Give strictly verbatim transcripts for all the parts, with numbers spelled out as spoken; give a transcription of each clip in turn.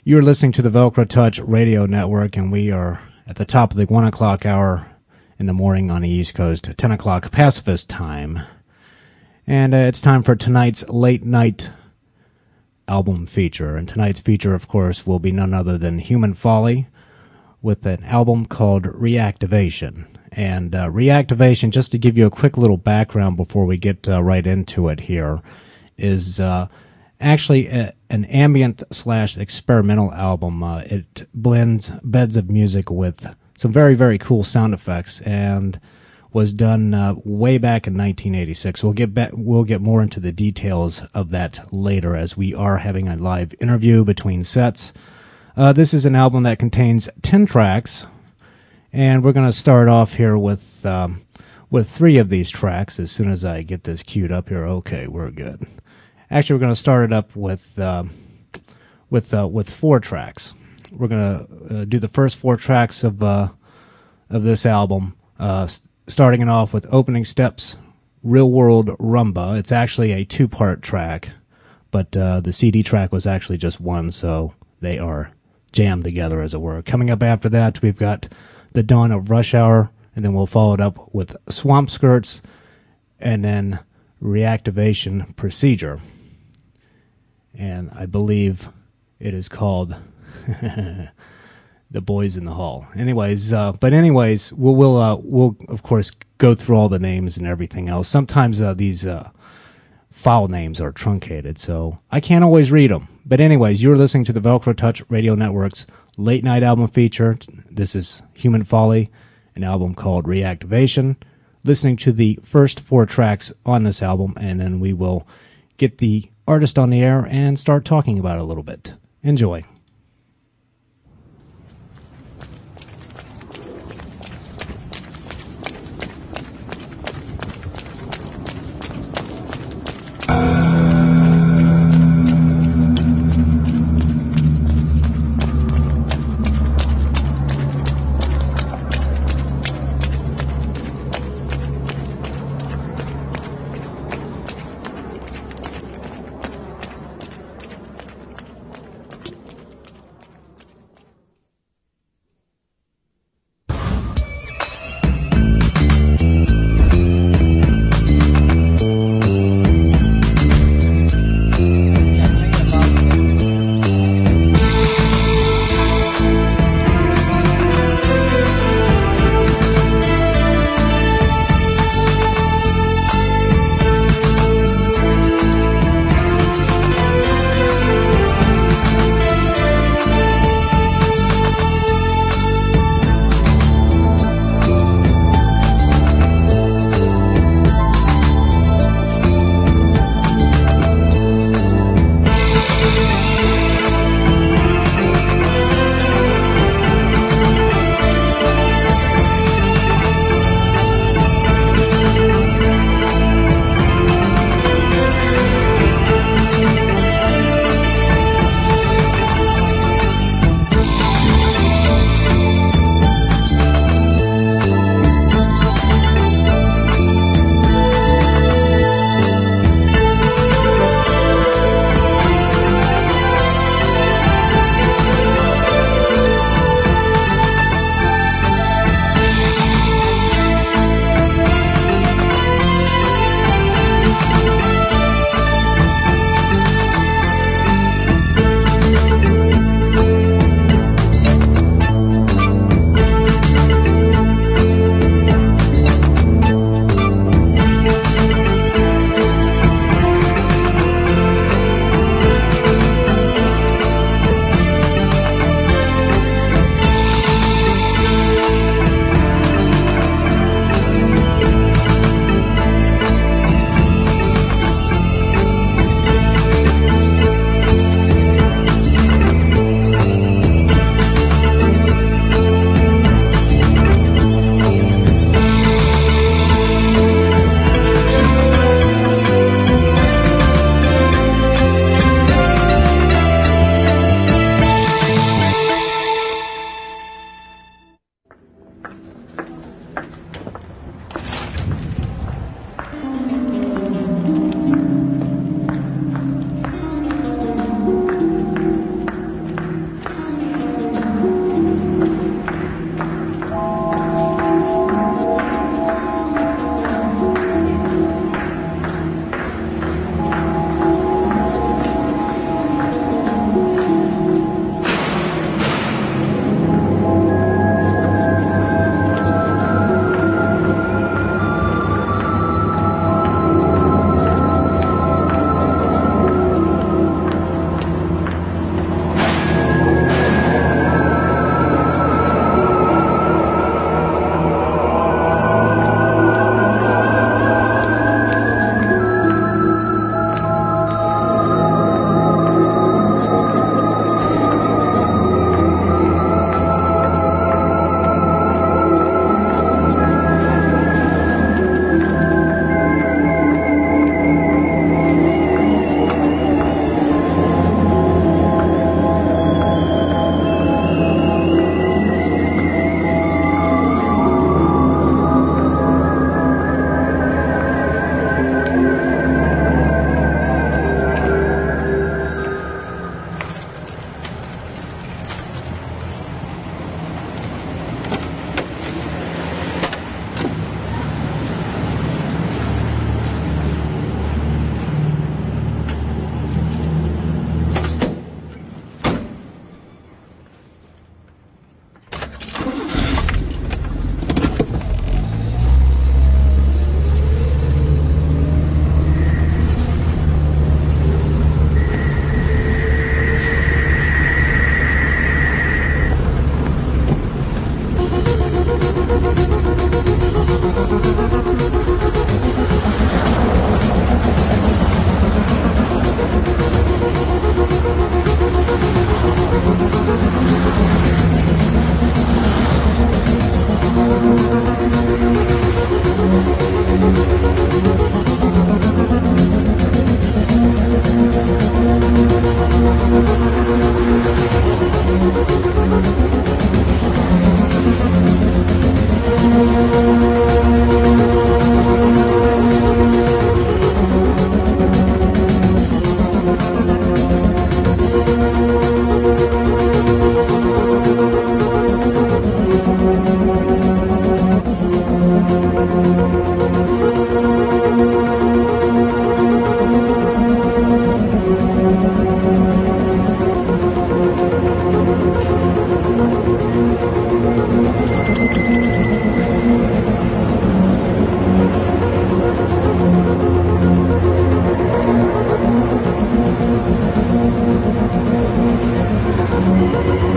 You're listening to the Velcro Touch Radio Network, and we are at the top of the one o'clock hour in the morning on the East Coast, ten o'clock pacifist time. And uh, it's time for tonight's late night album feature. And tonight's feature, of course, will be none other than Human Folly with an album called Reactivation. And uh, Reactivation, just to give you a quick little background before we get uh, right into it here, is uh, actually a, an ambient slash experimental album. Uh, it blends beds of music with some very, very cool sound effects, and was done uh, way back in nineteen eighty-six. We'll get back, we'll get more into the details of that later, as we are having a live interview between sets. Uh, this is an album that contains ten tracks, and we're going to start off here with um, with three of these tracks. As soon as I get this queued up here, okay, we're good. Actually, we're going to start it up with uh, with uh, with four tracks. We're going to uh, do the first four tracks of uh, of this album, uh, starting it off with Opening Steps, Real World Rumba. It's actually a two-part track, but uh, the C D track was actually just one, so they are jammed together, as it were. Coming up after that, we've got The Dawn of Rush Hour, and then we'll follow it up with Swamp Skirts, and then Reactivation Procedure. And I believe it is called The Boys in the Hall. Anyways, uh, but anyways, we'll we'll, uh, we'll of course go through all the names and everything else. Sometimes uh, these uh, file names are truncated, so I can't always read them. But anyways, you're listening to the Velcro Touch Radio Network's late night album feature. This is Human Folly, an album called Reactivation. Listening to the first four tracks on this album, and then we will get the artist on the air and start talking about it a little bit. Enjoy.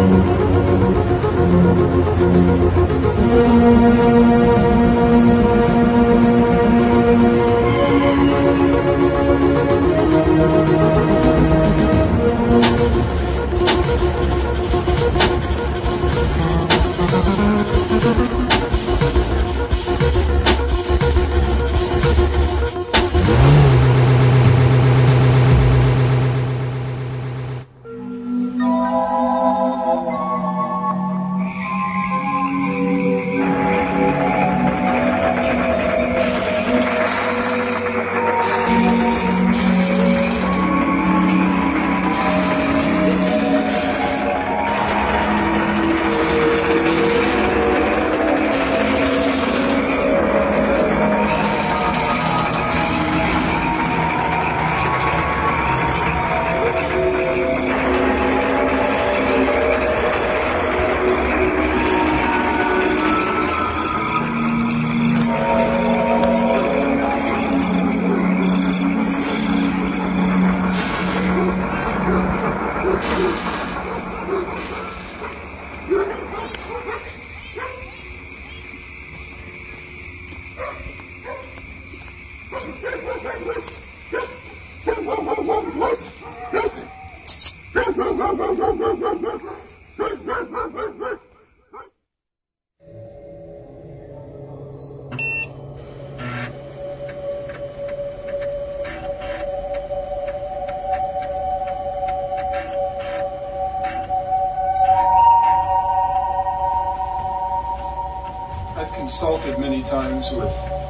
Consulted many times with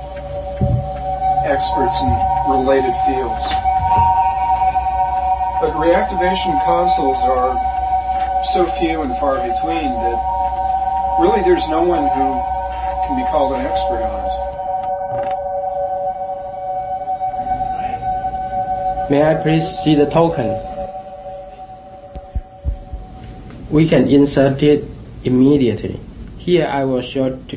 experts in related fields. But reactivation consoles are so few and far between that really there's no one who can be called an expert on it. May I please see the token? We can insert it immediately. Here I will show to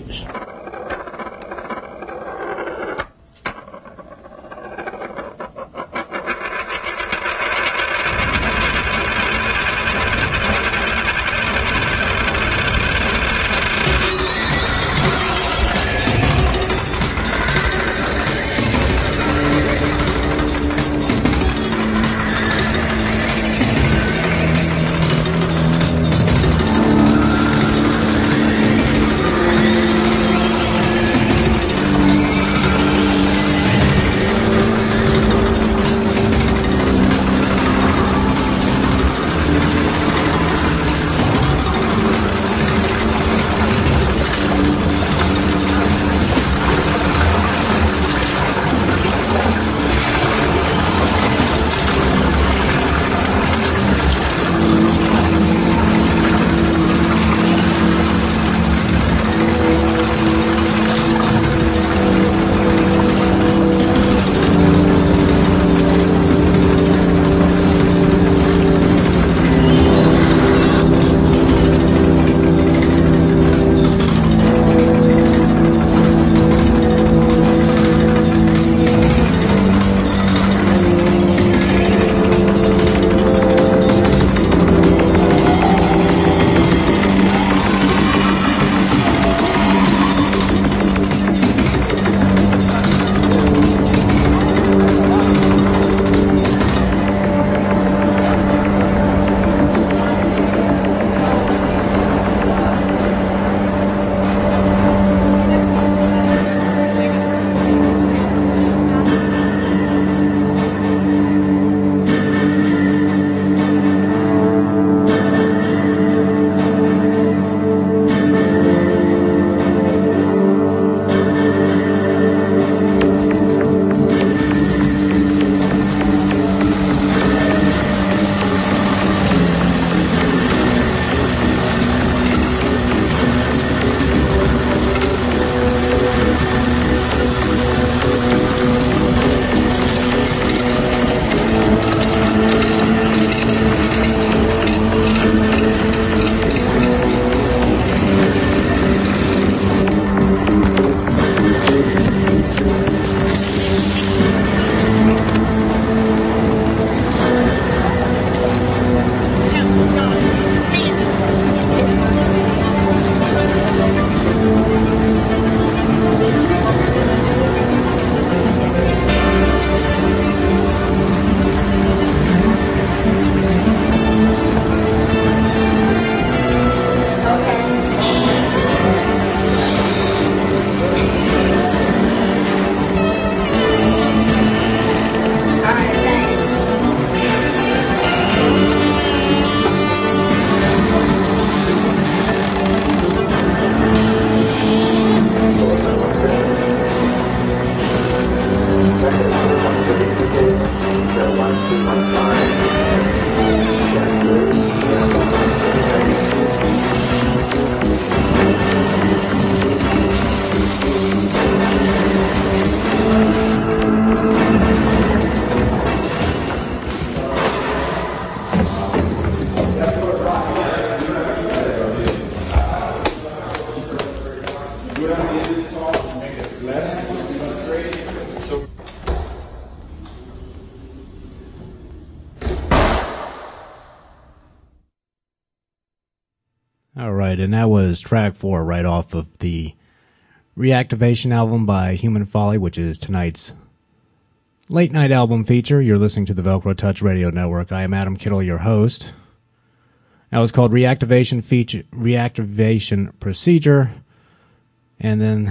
All right, and that was track four right off of the Reactivation album by Human Folly, which is tonight's late night album feature. You're listening to the Velcro Touch Radio Network. I am Adam Kittle, your host. That was called Reactivation Feature, Reactivation Procedure, and then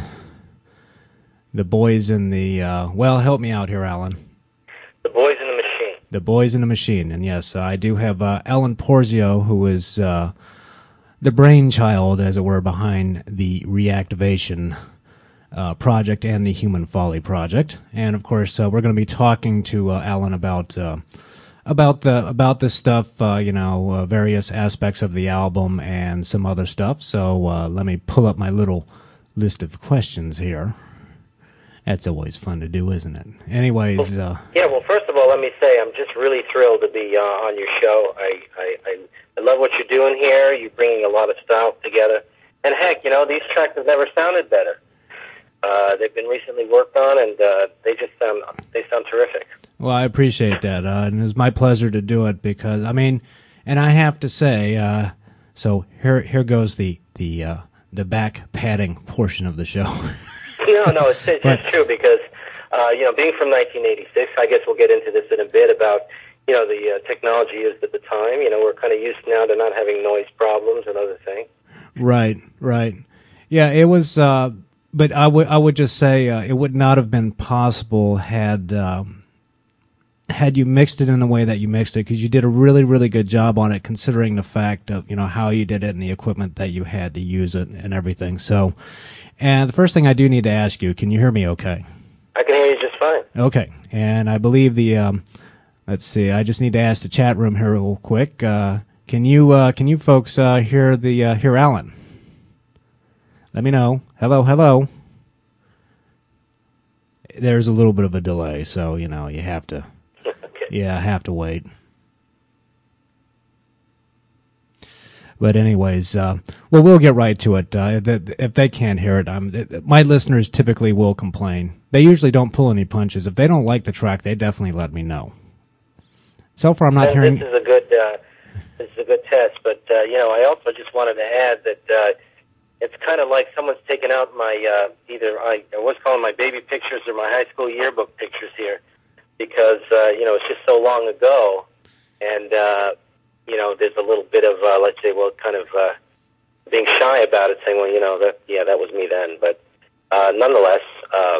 the boys in the uh, well, help me out here, Alan. The Boys in the Machine. The Boys in the Machine, and yes, uh, I do have uh, Alan Porzio, who is uh, the brainchild, as it were, behind the Reactivation uh, project and the Human Folly project. And of course, uh, we're going to be talking to uh, Alan about uh, about the about this stuff, uh, you know, uh, various aspects of the album and some other stuff. So uh, let me pull up my little list of questions here. That's always fun to do, isn't it? Anyways, uh, yeah. Well, first of all, let me say I'm just really thrilled to be uh, on your show. I, I I I love what you're doing here. You're bringing a lot of styles together, and heck, you know, these tracks have never sounded better. Uh, they've been recently worked on, and uh, they just sound they sound terrific. Well, I appreciate that, uh, and it's my pleasure to do it because I mean, and I have to say, uh, so here here goes the the uh, the back padding portion of the show. No, no, it's, it's but, just true because, uh, you know, being from nineteen eighty-six, I guess we'll get into this in a bit about, you know, the uh, technology used at the time. You know, we're kind of used now to not having noise problems and other things. Right, right. Yeah, it was, uh, but I would I would just say uh, it would not have been possible had uh, had you mixed it in the way that you mixed it, because you did a really, really good job on it, considering the fact of, you know, how you did it and the equipment that you had to use it and everything. So, and the first thing I do need to ask you, can you hear me okay? I can hear you just fine. Okay, and I believe the, um, let's see, I just need to ask the chat room here real quick. Uh, can you uh, can you folks uh, hear the uh, hear Alan? Let me know. Hello, hello. There's a little bit of a delay, so you know you have to. Okay. Yeah, I have to wait. But anyways, uh, well, we'll get right to it. Uh, if they can't hear it, um, my listeners typically will complain. They usually don't pull any punches. If they don't like the track, they definitely let me know. So far, I'm not and hearing. This is a good. Uh, this is a good test, but uh, you know, I also just wanted to add that uh, it's kind of like someone's taken out my uh, either I, I was calling my baby pictures or my high school yearbook pictures here, because uh, you know it's just so long ago, and. Uh, You know, there's a little bit of, uh, let's say, well, kind of uh, being shy about it, saying, well, you know, that yeah, that was me then. But uh, nonetheless, uh,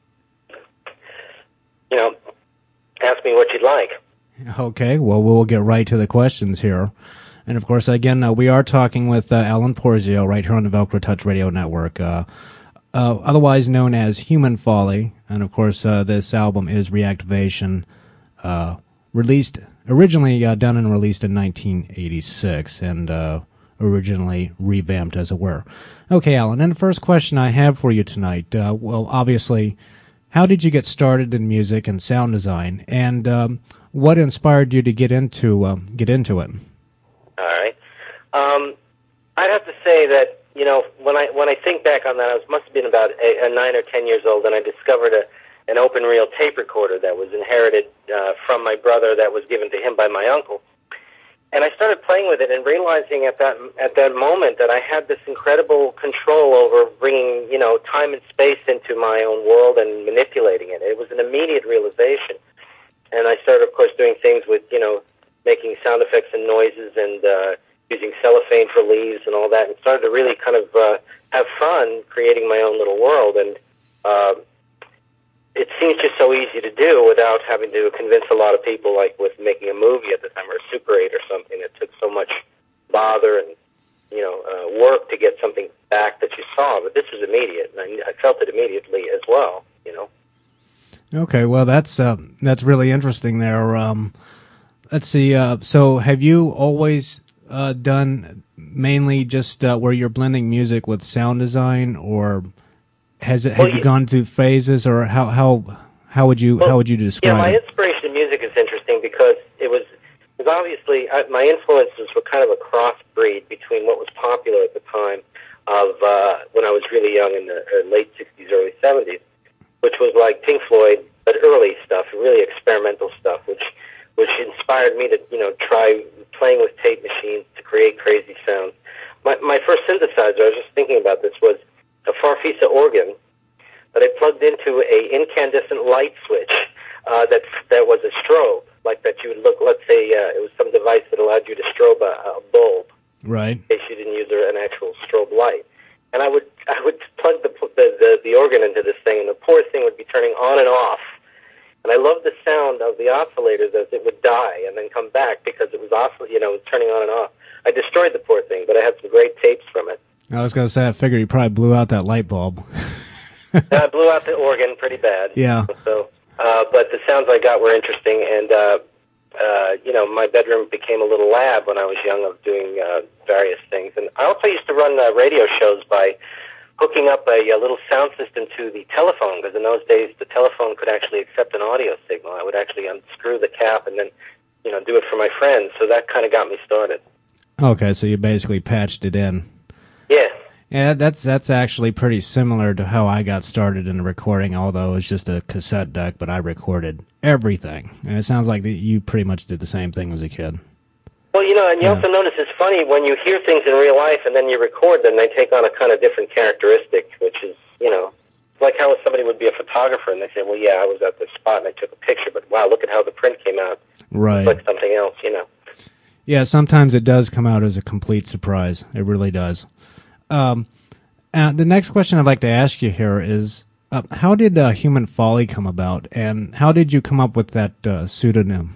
you know, ask me what you'd like. Okay, well, we'll get right to the questions here. And, of course, again, uh, we are talking with uh, Alan Porzio right here on the Velcro Touch Radio Network, uh, uh, otherwise known as Human Folly. And, of course, uh, this album is Reactivation, uh, released originally uh, done and released in nineteen eighty-six, and uh, originally revamped, as it were. Okay, Alan, and the first question I have for you tonight, uh, well, obviously, how did you get started in music and sound design, and um, what inspired you to get into uh, get into it? All right. Um, I'd have to say that, you know, when I when I think back on that, I was, must have been about eight, uh, nine or ten years old, and I discovered a an open reel tape recorder that was inherited uh, from my brother, that was given to him by my uncle. And I started playing with it and realizing at that at that moment that I had this incredible control over bringing, you know, time and space into my own world and manipulating it. It was an immediate realization. And I started, of course, doing things with, you know, making sound effects and noises and uh, using cellophane for leaves and all that, and started to really kind of uh, have fun creating my own little world. And uh, it seems just so easy to do without having to convince a lot of people, like with making a movie at the time or a Super eight or something that took so much bother and, you know, uh, work to get something back that you saw. But this was immediate, and I, I felt it immediately as well, you know. Okay, well, that's uh, that's really interesting there. Um, let's see, uh, so have you always uh, done mainly just uh, where you're blending music with sound design, or has it well, have you gone through phases, or how how how would you well, how would you describe yeah, my it? inspiration in music is interesting because it was, it was obviously uh, my influences were kind of a crossbreed between what was popular at the time of uh, when I was really young in the uh, late sixties, early seventies, which was like Pink Floyd, but early stuff, really experimental stuff, which which inspired me to, you know, try playing with tape machines to create crazy sounds. my, my first synthesizer, I was just thinking about this, was a Farfisa organ that I plugged into a incandescent light switch uh, that that was a strobe, like that you would look. Let's say uh, it was some device that allowed you to strobe a, a bulb, right? In case you didn't use an actual strobe light. And I would I would plug the the, the the organ into this thing, and the poor thing would be turning on and off. And I loved the sound of the oscillators as it would die and then come back because it was oscill- you know, it was turning on and off. I destroyed the poor thing, but I had some great tapes from it. I was going to say, I figured you probably blew out that light bulb. And I blew out the organ pretty bad. Yeah. So, uh, but the sounds I got were interesting, and uh, uh, you know, my bedroom became a little lab when I was young of doing uh, various things. And I also used to run uh, radio shows by hooking up a, a little sound system to the telephone, because in those days the telephone could actually accept an audio signal. I would actually unscrew the cap and then, you know, do it for my friends. So that kind of got me started. Okay, so you basically patched it in. Yeah. Yeah, that's that's actually pretty similar to how I got started in recording, although it was just a cassette deck, but I recorded everything. And it sounds like that you pretty much did the same thing as a kid. Well, you know, and you Yeah. also notice it's funny when you hear things in real life and then you record them, they take on a kind of different characteristic, which is, you know, like how somebody would be a photographer and they say, well, yeah, I was at this spot and I took a picture, but wow, look at how the print came out. Right. It's like something else, you know. Yeah, sometimes it does come out as a complete surprise. It really does. Um, uh, the next question I'd like to ask you here is, uh, how did uh, Human Folly come about, and how did you come up with that uh, pseudonym?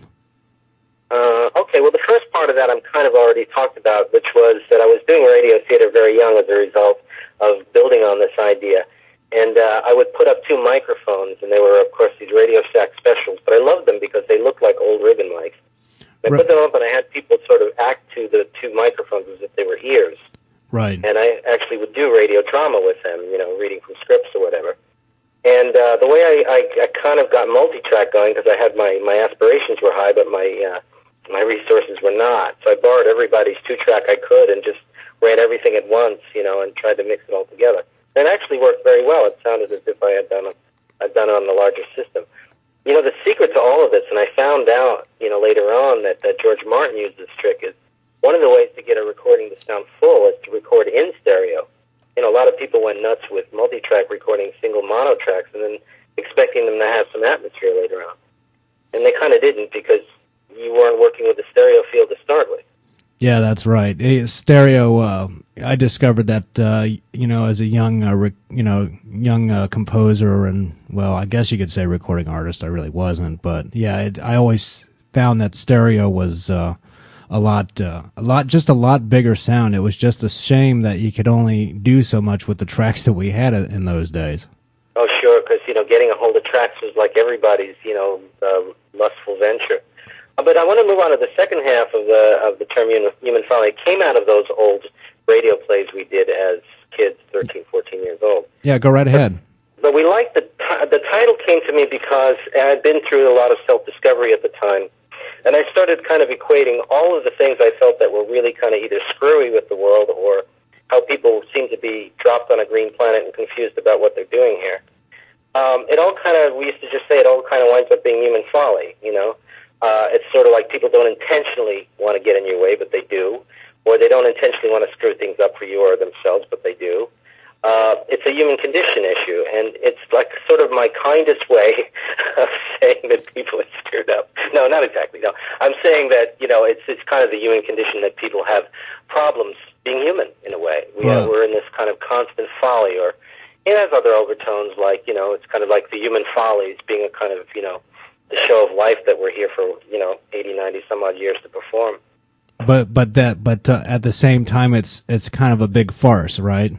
Uh, okay, well, the first part of that I'm kind of already talked about, which was that I was doing radio theater very young as a result of building on this idea. And uh, I would put up two microphones, and they were, of course, these Radio Shack specials, but I loved them because they looked like old ribbon mics. I Right. put them up, and I had people sort of act to the two microphones as if they were ears. Right. And I actually would do radio drama with them, you know, reading from scripts or whatever. And uh, the way I, I, I kind of got multi-track going, because I had my, my aspirations were high, but my uh, my resources were not. So I borrowed everybody's two-track I could and just ran everything at once, you know, and tried to mix it all together. And it actually worked very well. It sounded as if I had done, a, I'd done it on the larger system. You know, the secret to all of this, and I found out, you know, later on that, that George Martin used this trick, is one of the ways to get a recording to sound full is to record in stereo. You know, a lot of people went nuts with multi-track recording single mono tracks and then expecting them to have some atmosphere later on. And they kind of didn't because you weren't working with the stereo field to start with. Yeah, that's right. Eh, Stereo. Uh, I discovered that uh, you know as a young, uh, rec- you know, young uh, composer and well, I guess you could say recording artist. I really wasn't, but yeah, it, I always found that stereo was uh, a lot, uh, a lot, just a lot bigger sound. It was just a shame that you could only do so much with the tracks that we had in those days. Oh, sure, because you know, getting a hold of tracks was like everybody's, you know, uh, lustful venture. But I want to move on to the second half of the of the term human, human folly. It came out of those old radio plays we did as kids, thirteen, fourteen years old. Yeah, go right ahead. But, but we liked the t- the title came to me because I'd been through a lot of self-discovery at the time, and I started kind of equating all of the things I felt that were really kind of either screwy with the world or how people seem to be dropped on a green planet and confused about what they're doing here. Um, it all kind of, we used to just say it all kind of winds up being human folly, you know. Uh, it's sort of like people don't intentionally want to get in your way, but they do. Or they don't intentionally want to screw things up for you or themselves, but they do. Uh, it's a human condition issue, and it's like sort of my kindest way of saying that people are screwed up. No, not exactly, no. I'm saying that, you know, it's it's kind of the human condition that people have problems being human, in a way. We Right. have, we're in this kind of constant folly, or it has other overtones, like, you know, it's kind of like the human follies being a kind of, you know, the show of life that we're here for, you know, eighty, ninety some odd years to perform. But but that but uh, at the same time, it's it's kind of a big farce, right?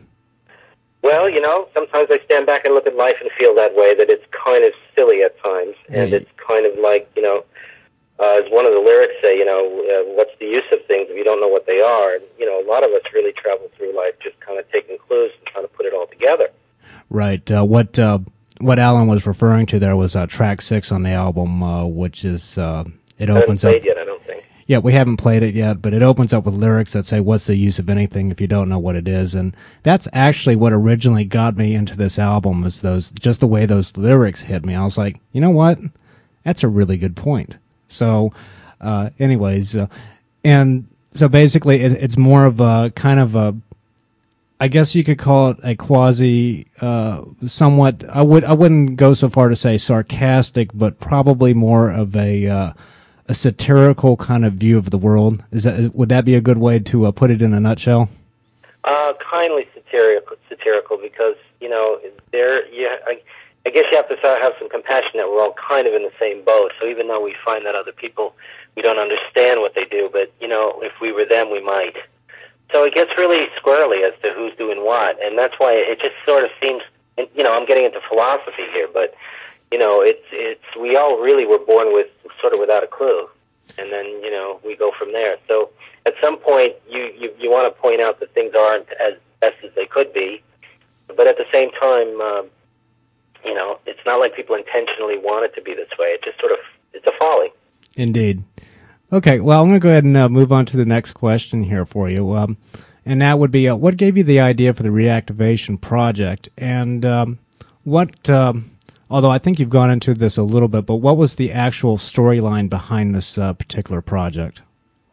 Well, you know, sometimes I stand back and look at life and feel that way, that it's kind of silly at times, and Yeah. it's kind of like, you know, uh, as one of the lyrics say, you know, uh, what's the use of things if you don't know what they are? And, you know, a lot of us really travel through life just kind of taking clues and trying to put it all together. Right. Uh, what uh, what Alan was referring to there was uh, track six on the album, uh, which is uh, it I haven't opens up. played yet, I don't think. Yeah, we haven't played it yet, but it opens up with lyrics that say, "What's the use of anything if you don't know what it is?" And that's actually what originally got me into this album, is those just the way those lyrics hit me. I was like, you know what? That's a really good point. So, uh, anyways, uh, and So basically, it, it's more of a kind of a, I guess you could call it a quasi, uh, somewhat. I would I wouldn't go so far to say sarcastic, but probably more of a uh, a satirical kind of view of the world. Is that would that be a good way to uh, put it in a nutshell? Uh, kindly satirical, satirical, because you know there. Yeah, I, I guess you have to have some compassion that we're all kind of in the same boat. So even though we find that other people, we don't understand what they do, but you know, if we were them, we might. So it gets really squirrely as to who's doing what, and that's why it just sort of seems. You know, I'm getting into philosophy here, but you know, it's it's we all really were born with sort of without a clue, and then you know we go from there. So at some point, you you, you want to point out that things aren't as best as they could be, but at the same time. Um, You know, it's not like people intentionally want it to be this way. It just sort of, it's a folly. Indeed. Okay, well, I'm going to go ahead and uh, move on to the next question here for you. Um, and that would be, uh, what gave you the idea for the reactivation project? And um, what, um, although I think you've gone into this a little bit, but what was the actual storyline behind this uh, particular project?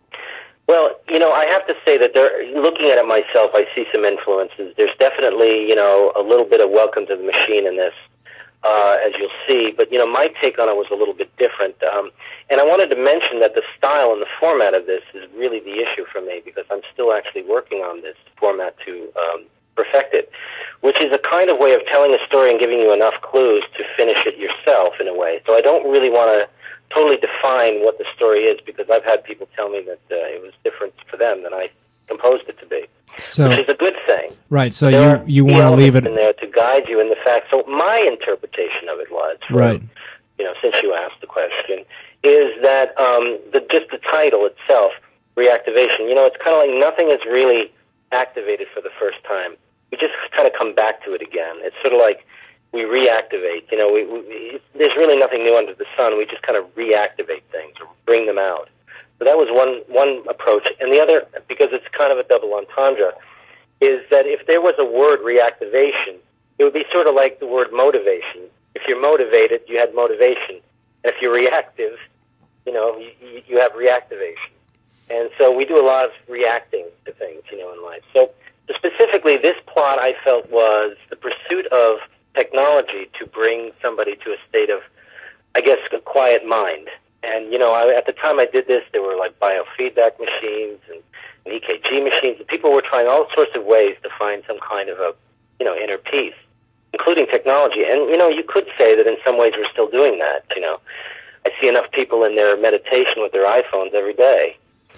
Well, you know, I have to say that there, looking at it myself, I see some influences. There's definitely, you know, a little bit of welcome to the machine in this. Uh, as you'll see, but you know, my take on it was a little bit different, um, and I wanted to mention that the style and the format of this is really the issue for me because I'm still actually working on this format to um, perfect it, which is a kind of way of telling a story and giving you enough clues to finish it yourself in a way. So I don't really want to totally define what the story is because I've had people tell me that uh, it was different for them than I composed it to be. So, which is a good thing. Right, so there you, you want to leave it in there to guide you in the facts. So my interpretation of it was, for, right. you know, since you asked the question, is that um, the, just the title itself, reactivation, you know, it's kind of like nothing is really activated for the first time. We just kind of come back to it again. It's sort of like we reactivate. You know, we, we, there's really nothing new under the sun. We just kind of reactivate things or bring them out. So that was one one approach. And the other, because it's kind of a double entendre, is that if there was a word reactivation, it would be sort of like the word motivation. If you're motivated, you had motivation. And if you're reactive, you know, you, you have reactivation. And so we do a lot of reacting to things, you know, in life. So specifically, this plot I felt was the pursuit of technology to bring somebody to a state of, I guess, a quiet mind. And, you know, I, at the time I did this, there were like biofeedback machines and, and E K G machines. And people were trying all sorts of ways to find some kind of a, you know, inner peace, including technology. And, you know, you could say that in some ways we're still doing that, you know. I see enough people in their meditation with their iPhones every day.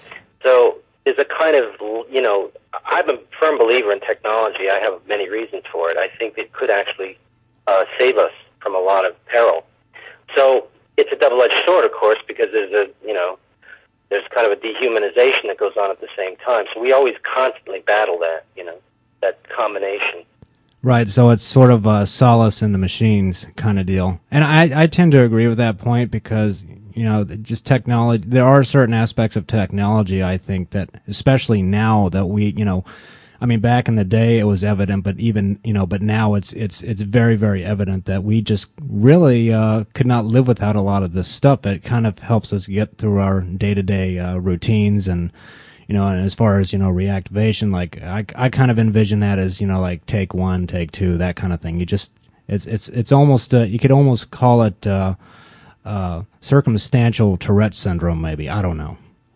So there's a kind of, you know, I'm a firm believer in technology. I have many reasons for it. I think it could actually uh, save us from a lot of peril. So it's a double-edged sword, of course, because there's a, you know, there's kind of a dehumanization that goes on at the same time. So we always constantly battle that, you know, that combination. Right, so it's sort of a solace in the machines kind of deal. And I, I tend to agree with that point because, you know, just technology, there are certain aspects of technology, I think, that, especially now that we, you know, I mean, back in the day it was evident, but even, you know, but now it's it's it's very, very evident that we just really uh, could not live without a lot of this stuff. It kind of helps us get through our day-to-day uh, routines and, you know, and as far as, you know, reactivation, like I, I kind of envision that as, you know, like take one, take two, that kind of thing. You just, it's it's it's almost, uh, you could almost call it uh, uh, circumstantial Tourette syndrome, maybe. I don't know.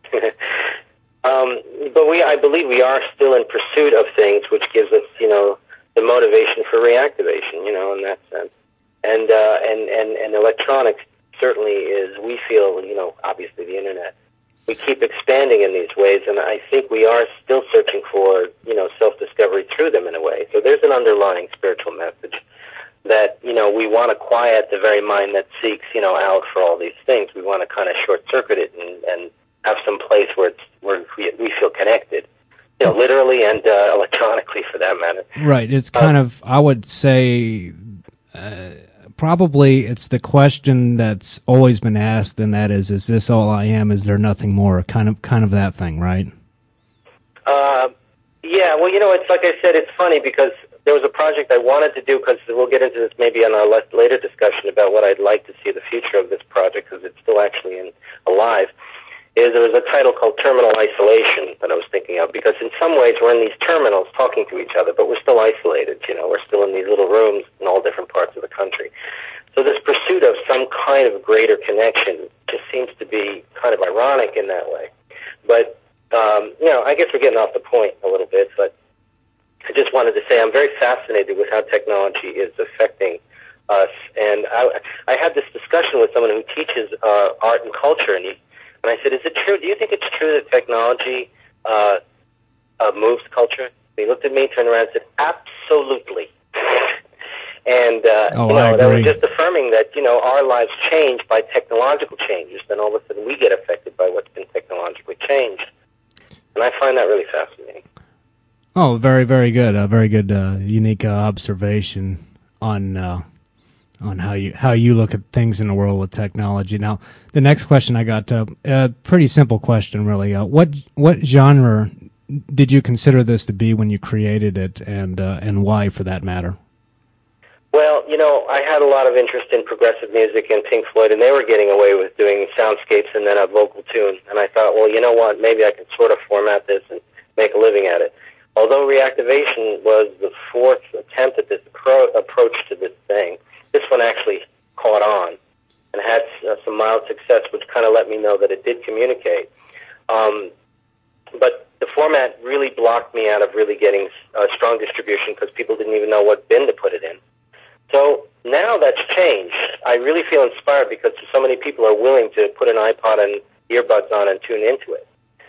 um, but we, I believe, we are still in pursuit of things, which gives us, you know, the motivation for reactivation, you know, in that sense. And uh, and and and electronics certainly is, we feel, you know, obviously the internet. We keep expanding in these ways, and I think we are still searching for, you know, self-discovery through them in a way. So there's an underlying spiritual message that, you know, we want to quiet the very mind that seeks, you know, out for all these things. We want to kind of short-circuit it and, and have some place where it's, where we, we feel connected, you know, literally and uh, electronically for that matter. Right. It's kind um, of, I would say, uh, probably it's the question that's always been asked, and that is, is this all I am? Is there nothing more? Kind of, kind of that thing, right? Uh, yeah, well, you know, it's like I said, it's funny because there was a project I wanted to do, because we'll get into this maybe on our later discussion about what I'd like to see the future of this project, because it's still actually in, alive. is there was a title called Terminal Isolation that I was thinking of, because in some ways we're in these terminals talking to each other, but we're still isolated, you know, we're still in these little rooms in all different parts of the country. So this pursuit of some kind of greater connection just seems to be kind of ironic in that way. But, um, you know, I guess we're getting off the point a little bit, but I just wanted to say I'm very fascinated with how technology is affecting us. And I, I had this discussion with someone who teaches uh, art and culture, and he And I said, is it true? Do you think it's true that technology uh, uh, moves culture? He looked at me, turned around, and said, absolutely. and, uh, oh, you know, I that agree. was just affirming that, you know, our lives change by technological changes. Then all of a sudden we get affected by what's been technologically changed. And I find that really fascinating. Oh, very, very good. A very good, uh, unique uh, observation on uh, on how you how you look at things in the world with technology. Now, the next question I got, a uh, uh, pretty simple question, really. Uh, what what genre did you consider this to be when you created it, and uh, and why, for that matter? Well, you know, I had a lot of interest in progressive music and Pink Floyd, and they were getting away with doing soundscapes and then a vocal tune. And I thought, well, you know what, maybe I can sort of format this and make a living at it. Although Reactivation was the fourth attempt at this appro- approach to this thing, this one actually caught on and had uh, some mild success, which kind of let me know that it did communicate. Um, but the format really blocked me out of really getting uh, strong distribution because people didn't even know what bin to put it in. So now that's changed. I really feel inspired because so many people are willing to put an iPod and earbuds on and tune into it.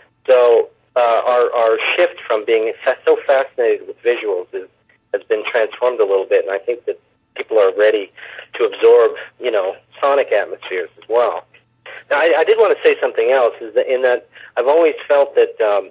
So uh, our, our shift from being so fascinated with visuals is, has been transformed a little bit, and I think that people are ready to absorb, you know, sonic atmospheres as well. Now, I, I did want to say something else, is that in that I've always felt that um,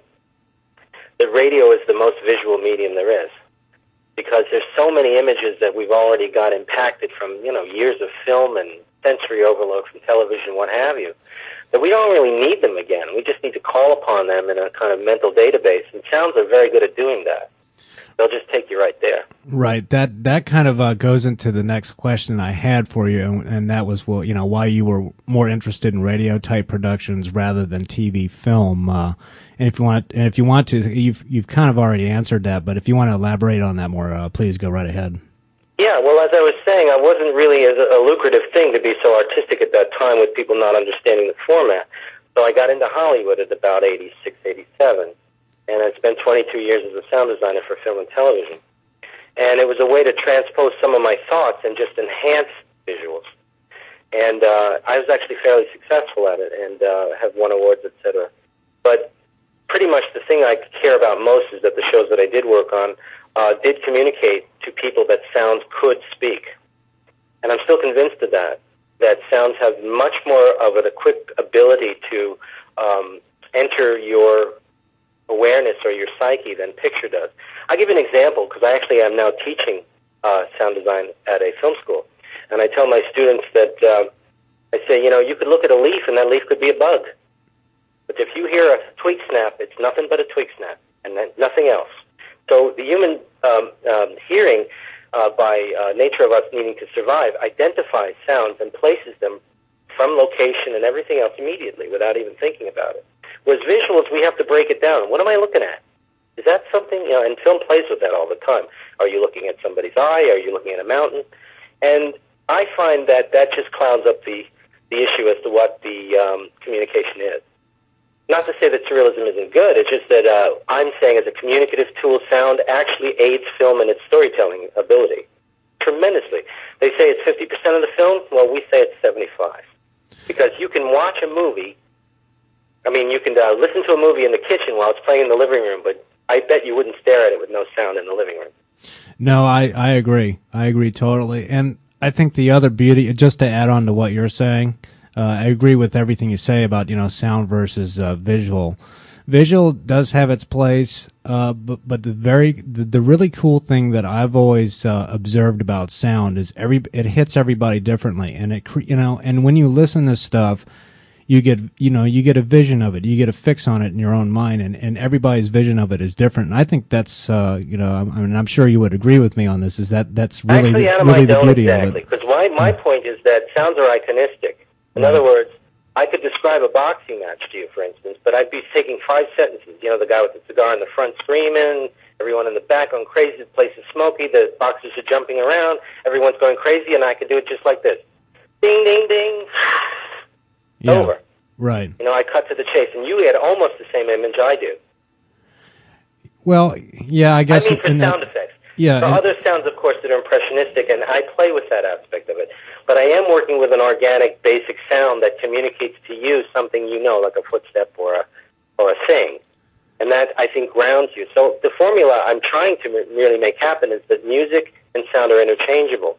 that radio is the most visual medium there is, because there's so many images that we've already got impacted from, you know, years of film and sensory overload from television, what have you, that we don't really need them again. We just need to call upon them in a kind of mental database, and sounds are very good at doing that. They'll just take you right there. Right. That that kind of uh, goes into the next question I had for you, and, and that was, well, you know, why you were more interested in radio type productions rather than T V film. Uh, and if you want, and if you want to, you've you've kind of already answered that, but if you want to elaborate on that more, uh, please go right ahead. Yeah. Well, as I was saying, I wasn't really as a, a lucrative thing to be so artistic at that time with people not understanding the format. So I got into Hollywood at about eighty-six, eighty-seven. And I spent twenty-two years as a sound designer for film and television. And it was a way to transpose some of my thoughts and just enhance visuals. And uh, I was actually fairly successful at it and uh, have won awards, et cetera. But pretty much the thing I care about most is that the shows that I did work on uh, did communicate to people that sounds could speak. And I'm still convinced of that, that sounds have much more of an equipped ability to um, enter your awareness or your psyche than picture does. I'll give you an example, because I actually am now teaching uh, sound design at a film school. And I tell my students that, uh, I say, you know, you could look at a leaf and that leaf could be a bug. But if you hear a twig snap, it's nothing but a twig snap and then nothing else. So the human um, um, hearing, uh, by uh, nature of us needing to survive, identifies sounds and places them from location and everything else immediately without even thinking about it. Whereas visuals, we have to break it down. What am I looking at? Is that something, you know, and film plays with that all the time. Are you looking at somebody's eye? Are you looking at a mountain? And I find that that just clouds up the, the issue as to what the um, communication is. Not to say that surrealism isn't good, it's just that uh, I'm saying as a communicative tool, sound actually aids film in its storytelling ability tremendously. They say it's fifty percent of the film. Well, we say it's seventy-five. Because you can watch a movie, I mean, you can uh, listen to a movie in the kitchen while it's playing in the living room, but I bet you wouldn't stare at it with no sound in the living room. No, I, I agree. I agree totally. And I think the other beauty, just to add on to what you're saying, uh, I agree with everything you say about, you know, sound versus uh, visual. Visual does have its place, uh, but but the very the, the really cool thing that I've always uh, observed about sound is every it hits everybody differently, and it you know, and when you listen to stuff, you get you know you get a vision of it, you get a fix on it in your own mind, and, and everybody's vision of it is different. And I think that's uh, you know I mean I'm sure you would agree with me on this. Is that that's really Actually, the, Adam, really I the don't beauty exactly, of it? Because my my yeah. point is that sounds are iconistic. In right. other words, I could describe a boxing match to you, for instance, but I'd be taking five sentences. You know, the guy with the cigar in the front screaming, everyone in the back going crazy, the place is smoky, the boxers are jumping around, everyone's going crazy, and I could do it just like this. Ding, ding, ding. Yeah, over. Right. You know, I cut to the chase, and you had almost the same image I do. Well, yeah, I guess... I mean, for in sound that, effects. Yeah. For other sounds, of course, that are impressionistic, and I play with that aspect of it. But I am working with an organic, basic sound that communicates to you something you know, like a footstep or a or a thing. And that, I think, grounds you. So the formula I'm trying to really make happen is that music and sound are interchangeable.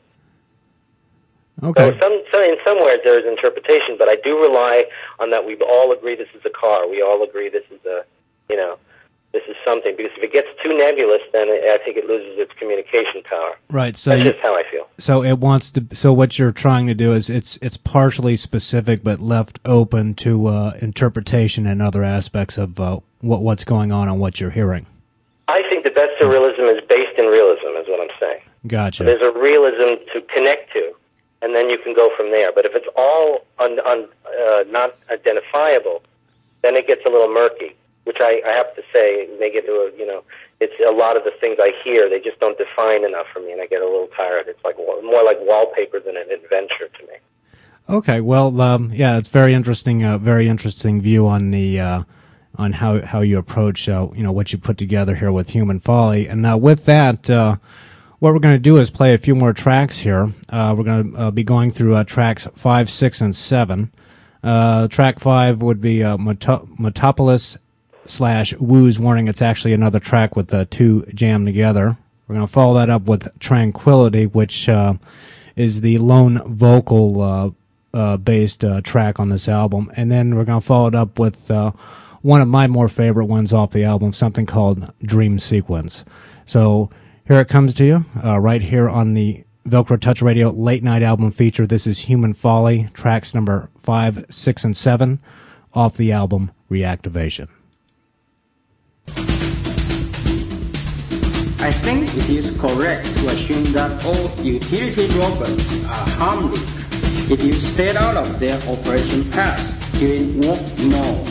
Okay. So, some, so in some ways there is interpretation, but I do rely on that we all agree this is a car. We all agree this is a, you know, this is something. Because if it gets too nebulous, then I think it loses its communication power. Right. So That's you, just how I feel. So it wants to. So what you're trying to do is it's it's partially specific, but left open to uh, interpretation and other aspects of uh, what what's going on and what you're hearing. I think the best surrealism is based in realism, is what I'm saying. Gotcha. So there's a realism to connect to, and then you can go from there. But if it's all un, un, uh, not identifiable, then it gets a little murky, which I, I have to say may get to a, you know, it's a lot of the things I hear, they just don't define enough for me, and I get a little tired. It's like more like wallpaper than an adventure to me. Okay, well, um, yeah, it's very interesting, uh, very interesting view on the uh, on how how you approach, uh, you know, what you put together here with Human Folly. And uh, with that, uh, what we're going to do is play a few more tracks here. Uh, we're going to uh, be going through uh, tracks five, six, and seven. Uh, track five would be uh, Meto- Metopolis slash Woo's Warning. It's actually another track with the uh, two jammed together. We're going to follow that up with Tranquility, which uh, is the lone vocal uh, uh, based uh, track on this album. And then we're going to follow it up with uh, one of my more favorite ones off the album, something called Dream Sequence. So here it comes to you, uh, right here on the Velcro Touch Radio Late Night Album feature. This is Human Folly, tracks number five, six, and seven, off the album Reactivation. I think it is correct to assume that all utility robots are harmless if you stay out of their operation path during work mode.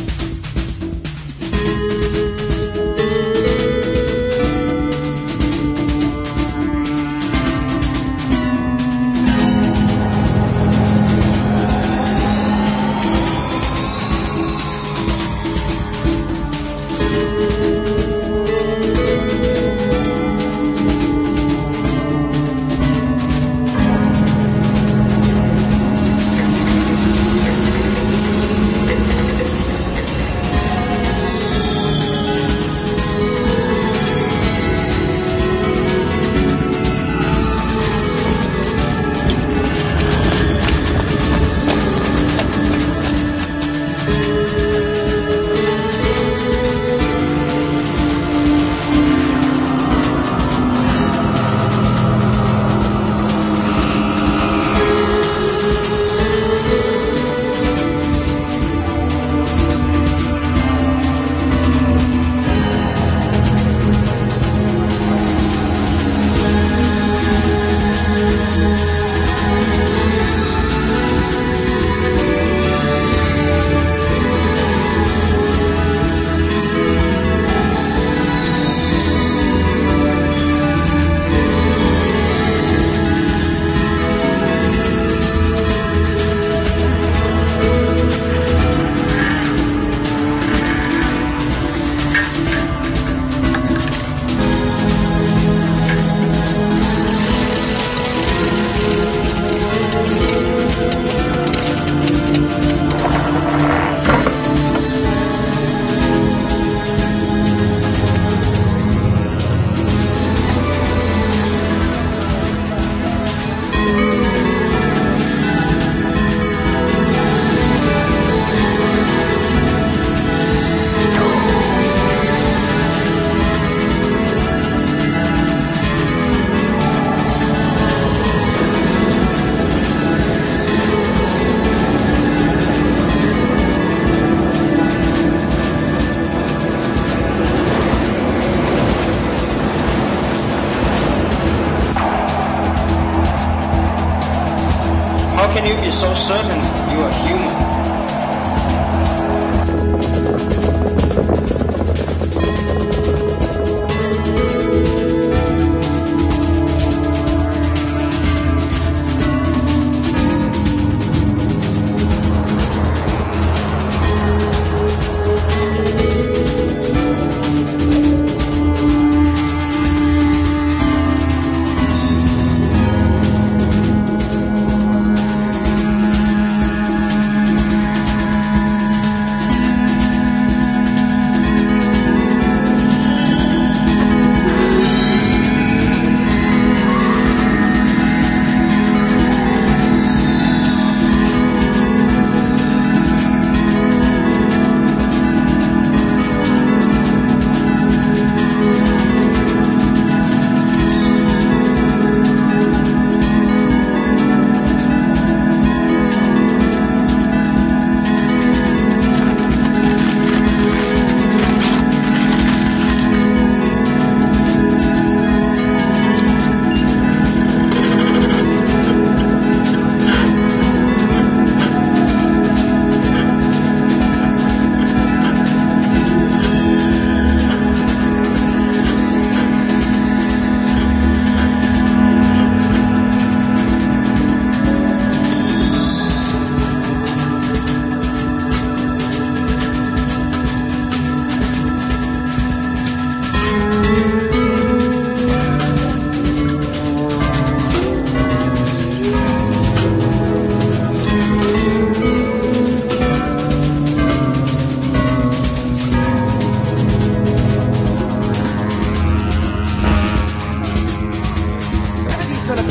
How can you be so certain you are human?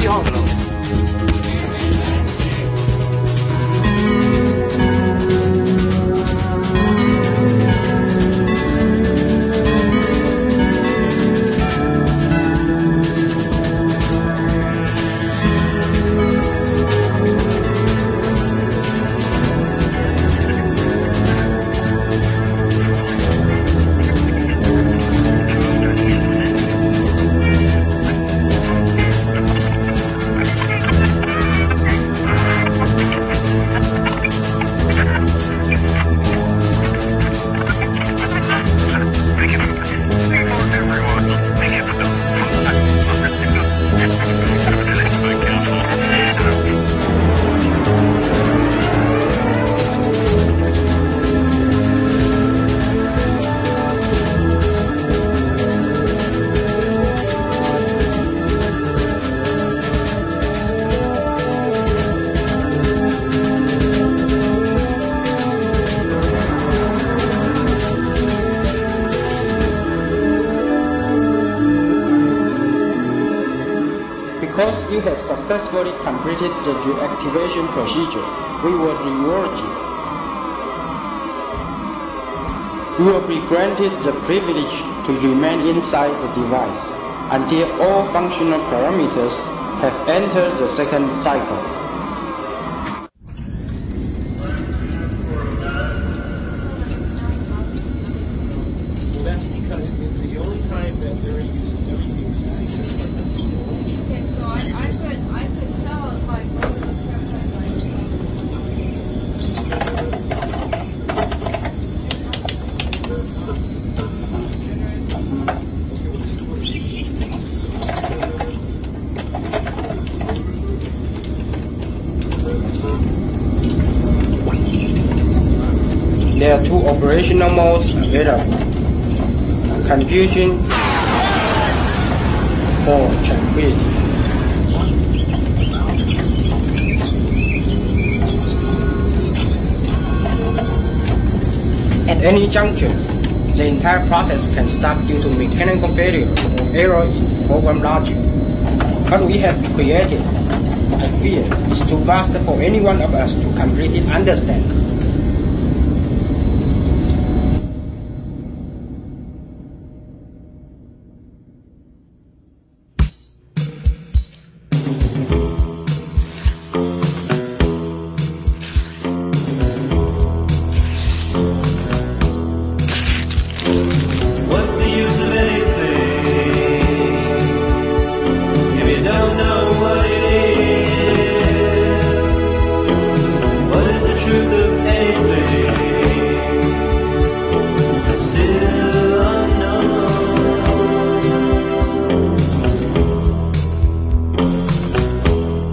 希望能。Because you have successfully completed the deactivation procedure, we will reward you. You will be granted the privilege to remain inside the device until all functional parameters have entered the second cycle. Well, that's because the only time that they're using everything is when they search by position. Okay, so I, I could I could tell if I go to the preference I There are two operational modes available: confusion or tranquility. At any juncture, the entire process can stop due to mechanical failure or error in program logic. What we have created, I fear, is too vast for any one of us to completely understand. What's the use of anything if you don't know what it is? What is the truth of anything? Still unknown.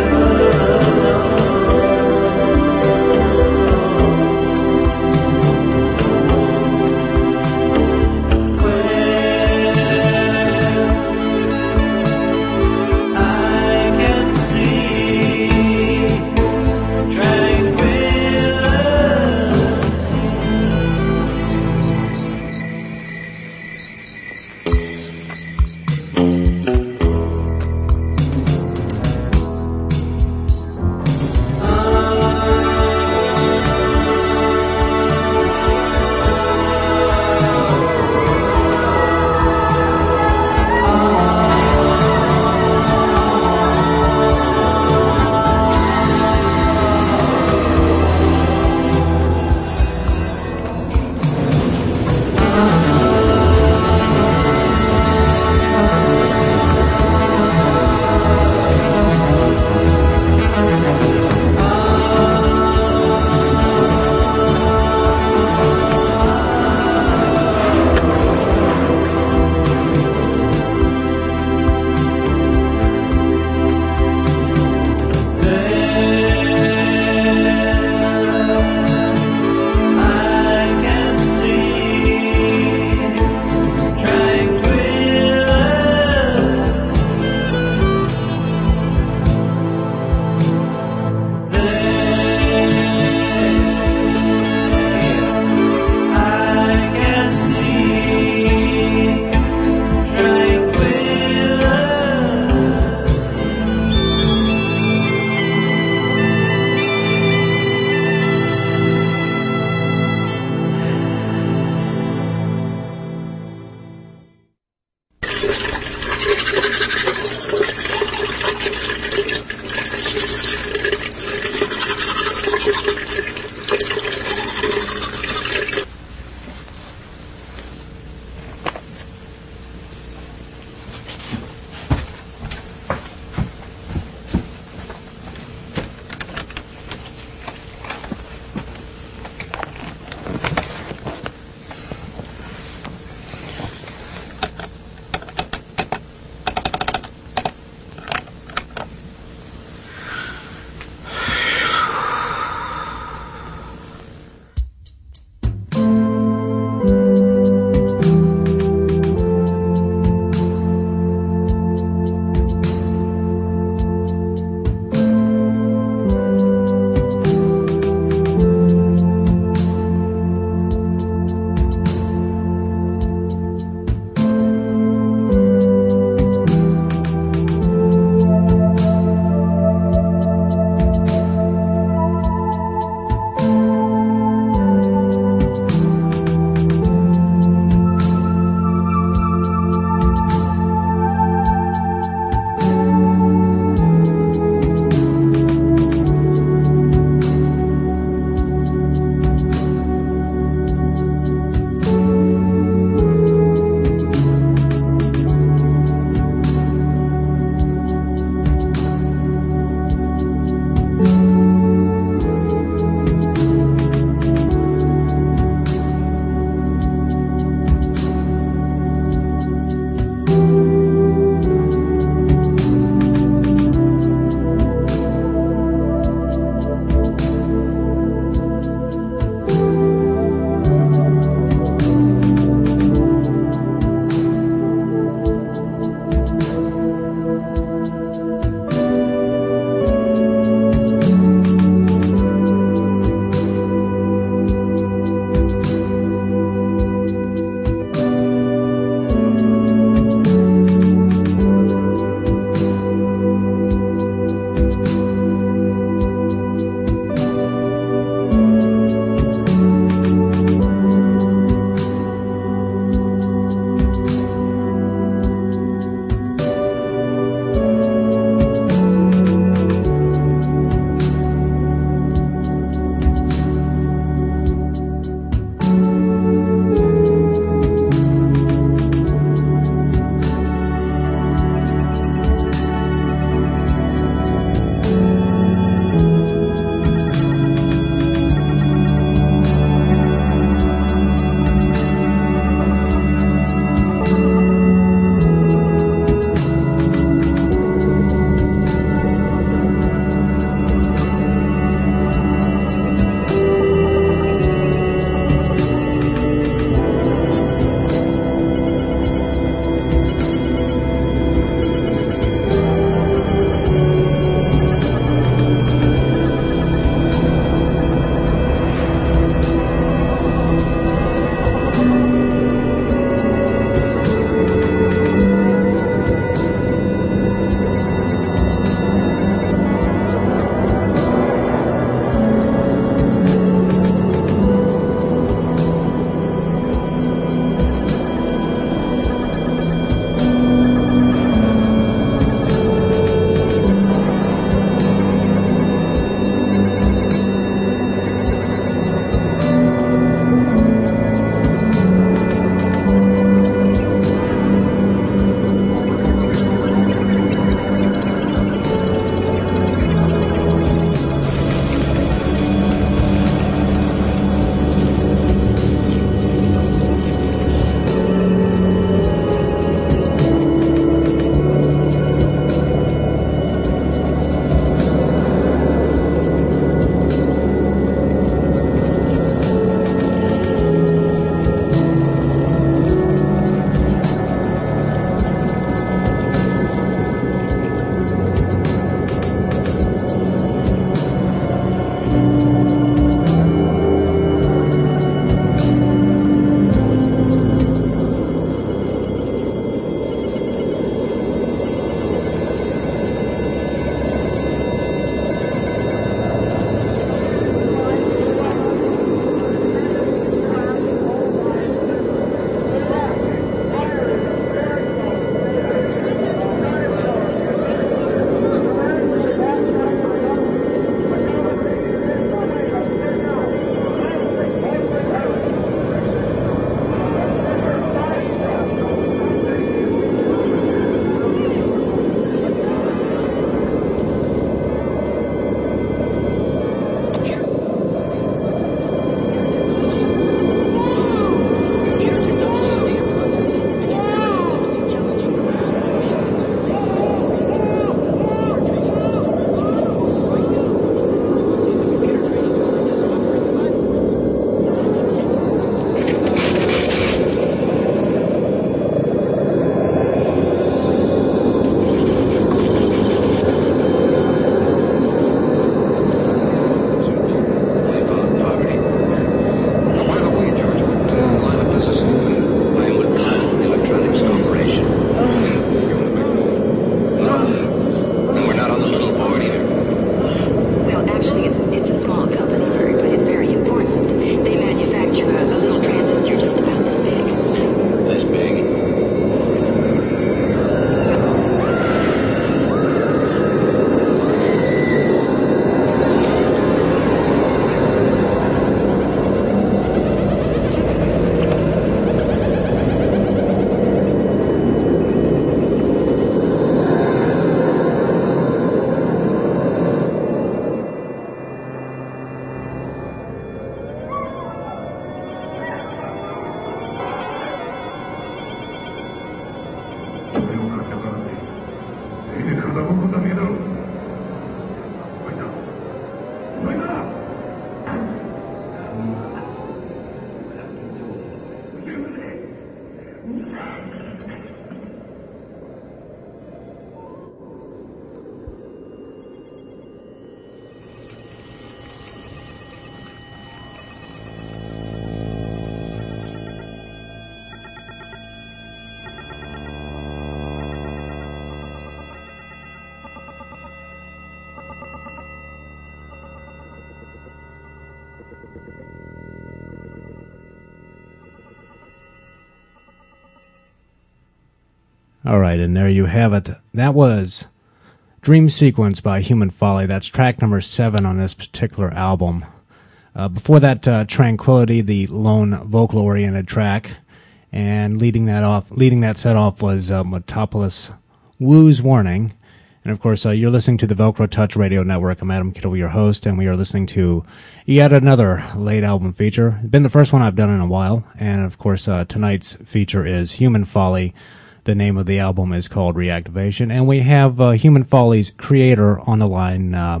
All right, and there you have it. That was Dream Sequence by Human Folly. That's track number seven on this particular album. Uh, before that, uh, Tranquility, the lone vocal-oriented track, and leading that off, leading that set off was uh, Metropolis Woo's Warning. And of course, uh, you're listening to the Velcro Touch Radio Network. I'm Adam Kittle, your host, and we are listening to yet another late album feature. It's been the first one I've done in a while, and of course, uh, tonight's feature is Human Folly. The name of the album is called Reactivation, and we have uh, Human Folly's creator on the line, uh,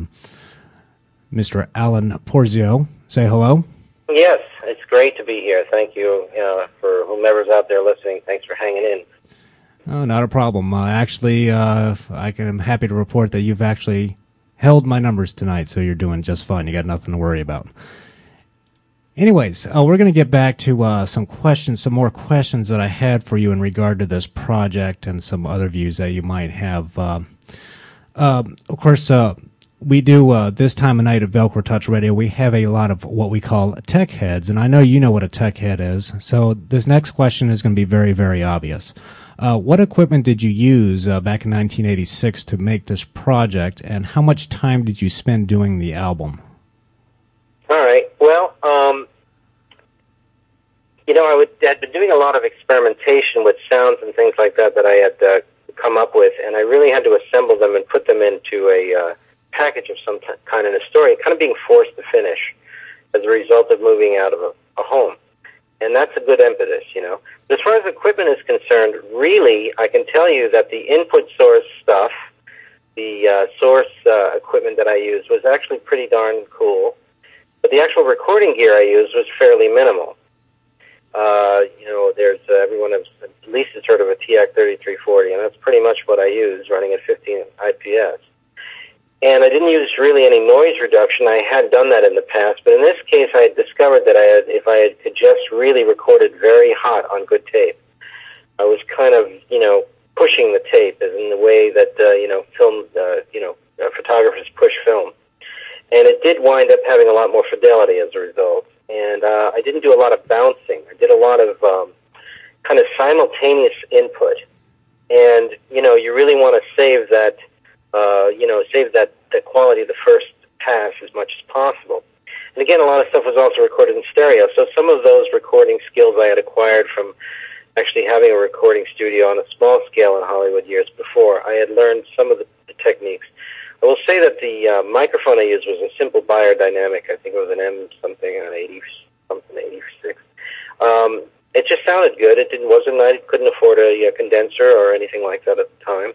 Mister Alan Porzio. Say hello. Yes, it's great to be here. Thank you uh, for whomever's out there listening. Thanks for hanging in. Oh, not a problem. Uh, actually, uh, I can, I'm happy to report that you've actually held my numbers tonight, so you're doing just fine. You got nothing to worry about. Anyways, uh, we're going to get back to uh, some questions, some more questions that I had for you in regard to this project and some other views that you might have. Uh, uh, of course, uh, we do uh, this time of night at Velcro Touch Radio, we have a lot of what we call tech heads, and I know you know what a tech head is, so this next question is going to be very, very obvious. Uh, what equipment did you use uh, back in nineteen eighty-six to make this project, and how much time did you spend doing the album? All right. Well, um, you know, I would, I'd been doing a lot of experimentation with sounds and things like that that I had uh, come up with, and I really had to assemble them and put them into a uh, package of some t- kind in a story, kind of being forced to finish as a result of moving out of a, a home. And that's a good impetus, you know. But as far as equipment is concerned, really, I can tell you that the input source stuff, the uh, source uh, equipment that I used was actually pretty darn cool. But the actual recording gear I used was fairly minimal. Uh, you know, there's uh, everyone has at least has heard of a T A C thirty-three forty, and that's pretty much what I use, running at fifteen I P S. And I didn't use really any noise reduction. I had done that in the past, but in this case, I had discovered that I had, if I had could just really record it very hot on good tape, I was kind of, you know, pushing the tape, as in the way that uh, you know, film, uh, you know, uh, photographers push film. And it did wind up having a lot more fidelity as a result. And uh, I didn't do a lot of bouncing. I did a lot of um, kind of simultaneous input. And, you know, you really want to save that, uh, you know, save that the quality of the first pass as much as possible. And again, a lot of stuff was also recorded in stereo. So some of those recording skills I had acquired from actually having a recording studio on a small scale in Hollywood years before. I had learned some of the, the techniques. I will say that the uh, microphone I used was a simple Beyer Dynamic. I think it was an M something, an eighty something, eighty-six. Um, it just sounded good. It didn't wasn't. I couldn't afford a, a condenser or anything like that at the time.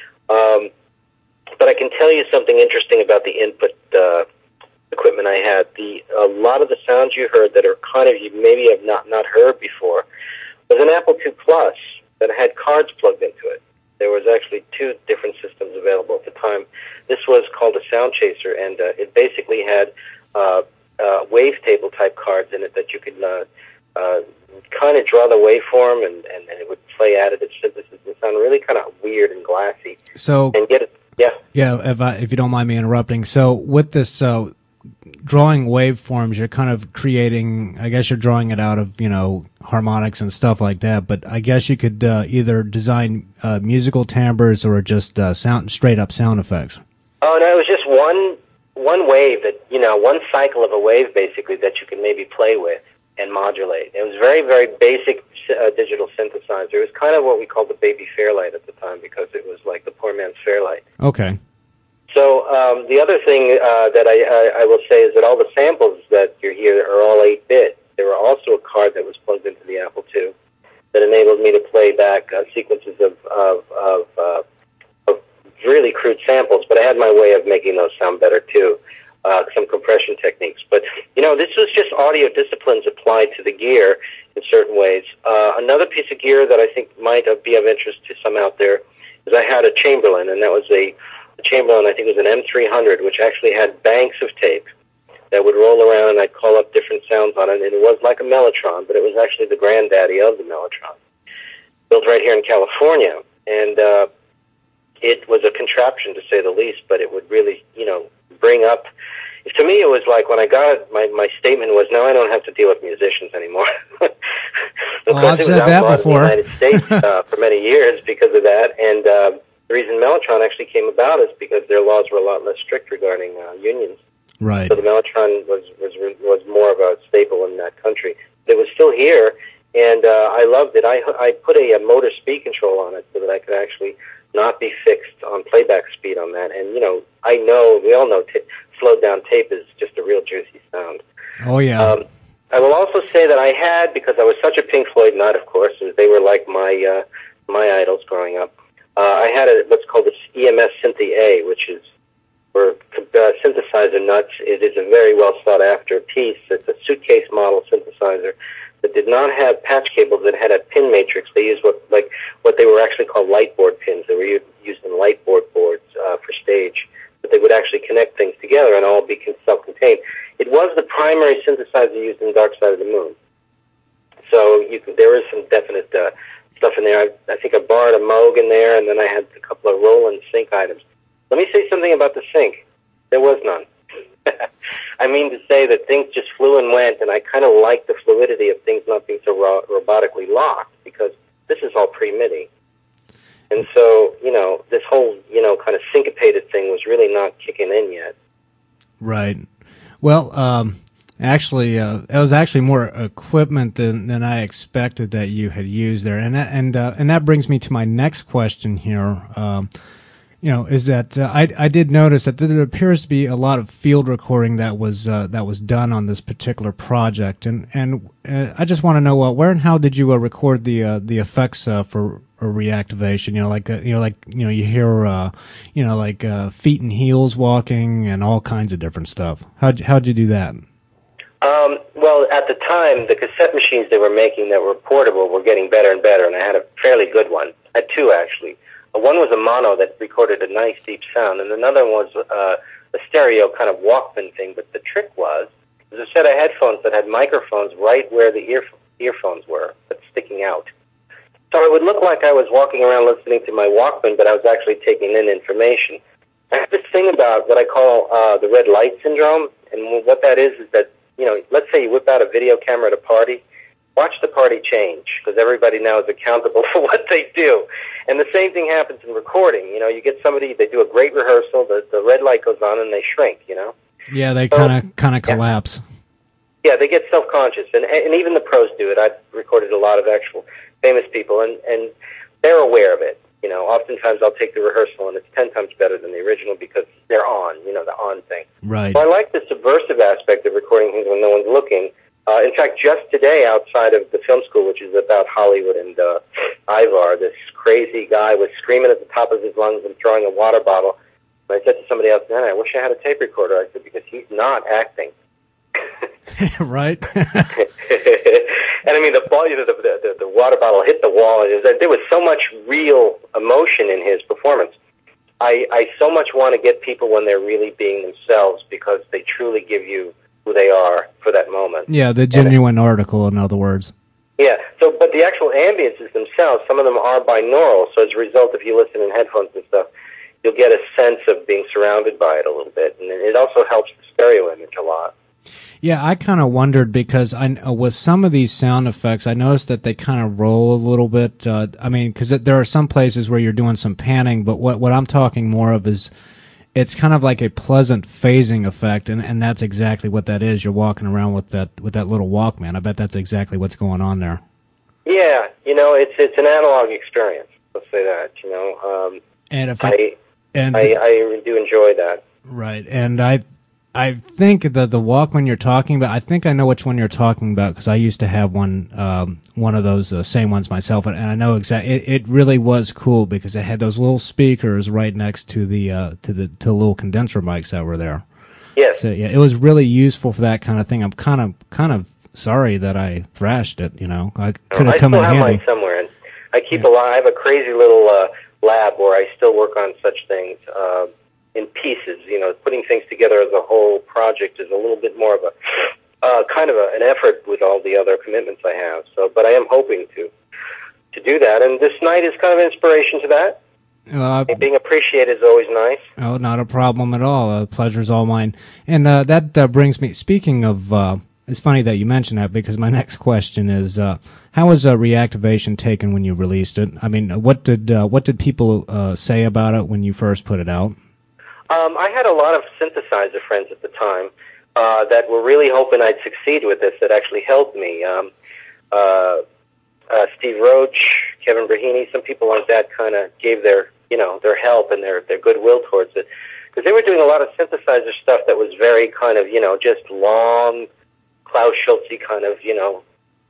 Um, but I can tell you something interesting about the input uh, equipment I had. The a lot of the sounds you heard that are kind of you maybe have not not heard before was an Apple two Plus that had cards plugged into it. There was actually two different systems available at the time. This was called a Sound Chaser, and uh, it basically had uh, uh, wavetable type cards in it that you could uh, uh, kind of draw the waveform, and, and, and it would play additive synthesis and sound really kind of weird and glassy. So, and get it, yeah, yeah. If I, if you don't mind me interrupting, so with this uh, drawing waveforms, you're kind of creating. I guess you're drawing it out of you know harmonics and stuff like that. But I guess you could uh, either design uh, musical timbres or just uh, sound straight up sound effects. Oh no, it was just one one wave that you know one cycle of a wave basically that you could maybe play with and modulate. It was very very basic uh, digital synthesizer. It was kind of what we called the baby Fairlight at the time because it was like the poor man's Fairlight. Okay. So um, the other thing uh, that I, I, I will say is that all the samples that you hear are all eight bit. There were also a card that was plugged into the Apple two that enabled me to play back uh, sequences of of, of, uh, of really crude samples, but I had my way of making those sound better too, uh, some compression techniques. But, you know, this was just audio disciplines applied to the gear in certain ways. Uh, another piece of gear that I think might be of interest to some out there is I had a Chamberlain, and that was a, a Chamberlain, I think it was an M three hundred, which actually had banks of tape that would roll around, and I'd call up different sounds on it, and it was like a Mellotron, but it was actually the granddaddy of the Mellotron. Built right here in California, and uh, it was a contraption, to say the least, but it would really, you know, bring up... To me, it was like when I got it, my, my statement was, now I don't have to deal with musicians anymore. Well, I've said that before. In the United States uh, for many years because of that, and uh, the reason Mellotron actually came about is because their laws were a lot less strict regarding uh, unions. Right. So the Mellotron was, was, was more of a staple in that country. It was still here, and uh, I loved it. I, I put a, a motor speed control on it so that I could actually not be fixed on playback speed on that. And, you know, I know, we all know t- slowed down tape is just a real juicy sound. Oh, yeah. Um, I will also say that I had, because I was such a Pink Floyd nut, of course, as they were like my uh, my idols growing up, uh, I had a, what's called the E M S Synthi A, which is for uh, synthesizer nuts. It is a very well sought after piece. It's a suitcase model synthesizer that did not have patch cables. That had a pin matrix. They used what like what they were actually called light board pins. They were used in light board boards uh, for stage, but they would actually connect things together and all be self-contained. It was the primary synthesizer used in Dark Side of the Moon. So you could, there is some definite uh, stuff in there. I, I think I borrowed a Moog in there, and then I had a couple of Roland sync items. Let me say something about the sync. There was none. I mean to say that things just flew and went, and I kind of like the fluidity of things not being so ro- robotically locked, because this is all pre-MIDI. And so, you know, this whole, you know, kind of syncopated thing was really not kicking in yet. Right. Well, um, actually, uh, it was actually more equipment than, than I expected that you had used there. And that, and, uh, and that brings me to my next question here. Um, you know, is that uh, I, I did notice that there appears to be a lot of field recording that was uh, that was done on this particular project, and and uh, I just want to know uh, where and how did you uh, record the uh, the effects uh, for a reactivation? You know, like uh, you know, like you know, you hear uh, you know, like uh, feet and heels walking and all kinds of different stuff. How'd how'd you do that? Um, well, at the time, the cassette machines they were making that were portable were getting better and better, and I had a fairly good one. I had two actually. One was a mono that recorded a nice deep sound, and another was uh, a stereo kind of Walkman thing. But the trick was, was a set of headphones that had microphones right where the ear earphones were, but sticking out. So it would look like I was walking around listening to my Walkman, but I was actually taking in information. I have this thing about what I call uh, the red light syndrome, and what that is is that, you know, let's say you whip out a video camera at a party. Watch the party change, because everybody now is accountable for what they do. And the same thing happens in recording. You know, you get somebody, they do a great rehearsal, the, the red light goes on, and they shrink, you know? Yeah, they so, kind of kind of yeah. collapse. Yeah, they get self-conscious, and and even the pros do it. I've recorded a lot of actual famous people, and, and they're aware of it. You know, oftentimes I'll take the rehearsal, and it's ten times better than the original because they're on, you know, the on thing. Right. So I like the subversive aspect of recording things when no one's looking. Uh, in fact, just today, outside of the film school, which is about Hollywood and uh, Ivar, this crazy guy was screaming at the top of his lungs and throwing a water bottle. And I said to somebody else, man, I wish I had a tape recorder. I said, because he's not acting. Right. And I mean, the, ball, you know, the, the, the water bottle hit the wall. And it was, there was so much real emotion in his performance. I, I so much want to get people when they're really being themselves, because they truly give you who they are for that moment. Yeah, the genuine and, article, in other words. Yeah, so, but the actual ambiences themselves, some of them are binaural, so as a result, if you listen in headphones and stuff, you'll get a sense of being surrounded by it a little bit, and it also helps the stereo image a lot. Yeah, I kind of wondered, because I, uh, with some of these sound effects, I noticed that they kind of roll a little bit. Uh, I mean, because there are some places where you're doing some panning, but what, what I'm talking more of is it's kind of like a pleasant phasing effect, and, and that's exactly what that is. You're walking around with that with that little Walkman. I bet that's exactly what's going on there. Yeah, you know, it's it's an analog experience. Let's say that. You know, um, and if I, I and I, I do enjoy that. Right, and I I think that the Walkman you're talking about, I think I know which one you're talking about, because I used to have one um, one of those uh, same ones myself, and, and I know exactly. It, it really was cool because it had those little speakers right next to the uh, to the to the little condenser mics that were there. Yes. So yeah, it was really useful for that kind of thing. I'm kind of kind of sorry that I thrashed it. You know, I No, could I have come still in have handy. mine somewhere, and I keep a lot. I have a crazy little uh, lab where I still work on such things uh, in pieces. You know, putting things together as a whole project is a little bit more of a uh, kind of a, an effort with all the other commitments I have. So, but I am hoping to to do that, and this night is kind of an inspiration to that. Uh, Being appreciated is always nice. Oh, not a problem at all. Uh, pleasure's all mine. And uh, that uh, brings me, speaking of, uh, it's funny that you mention that because my next question is, uh, how was uh, Reactivation taken when you released it? I mean, what did uh, what did people uh, say about it when you first put it out? Um, I had a lot of synthesizer friends at the time uh, that were really hoping I'd succeed with this, that actually helped me. Um, uh, uh, Steve Roach, Kevin Brahini, some people like that kind of gave their, you know, their help and their, their goodwill towards it. Because they were doing a lot of synthesizer stuff that was very kind of, you know, just long, Klaus Schulze kind of, you know,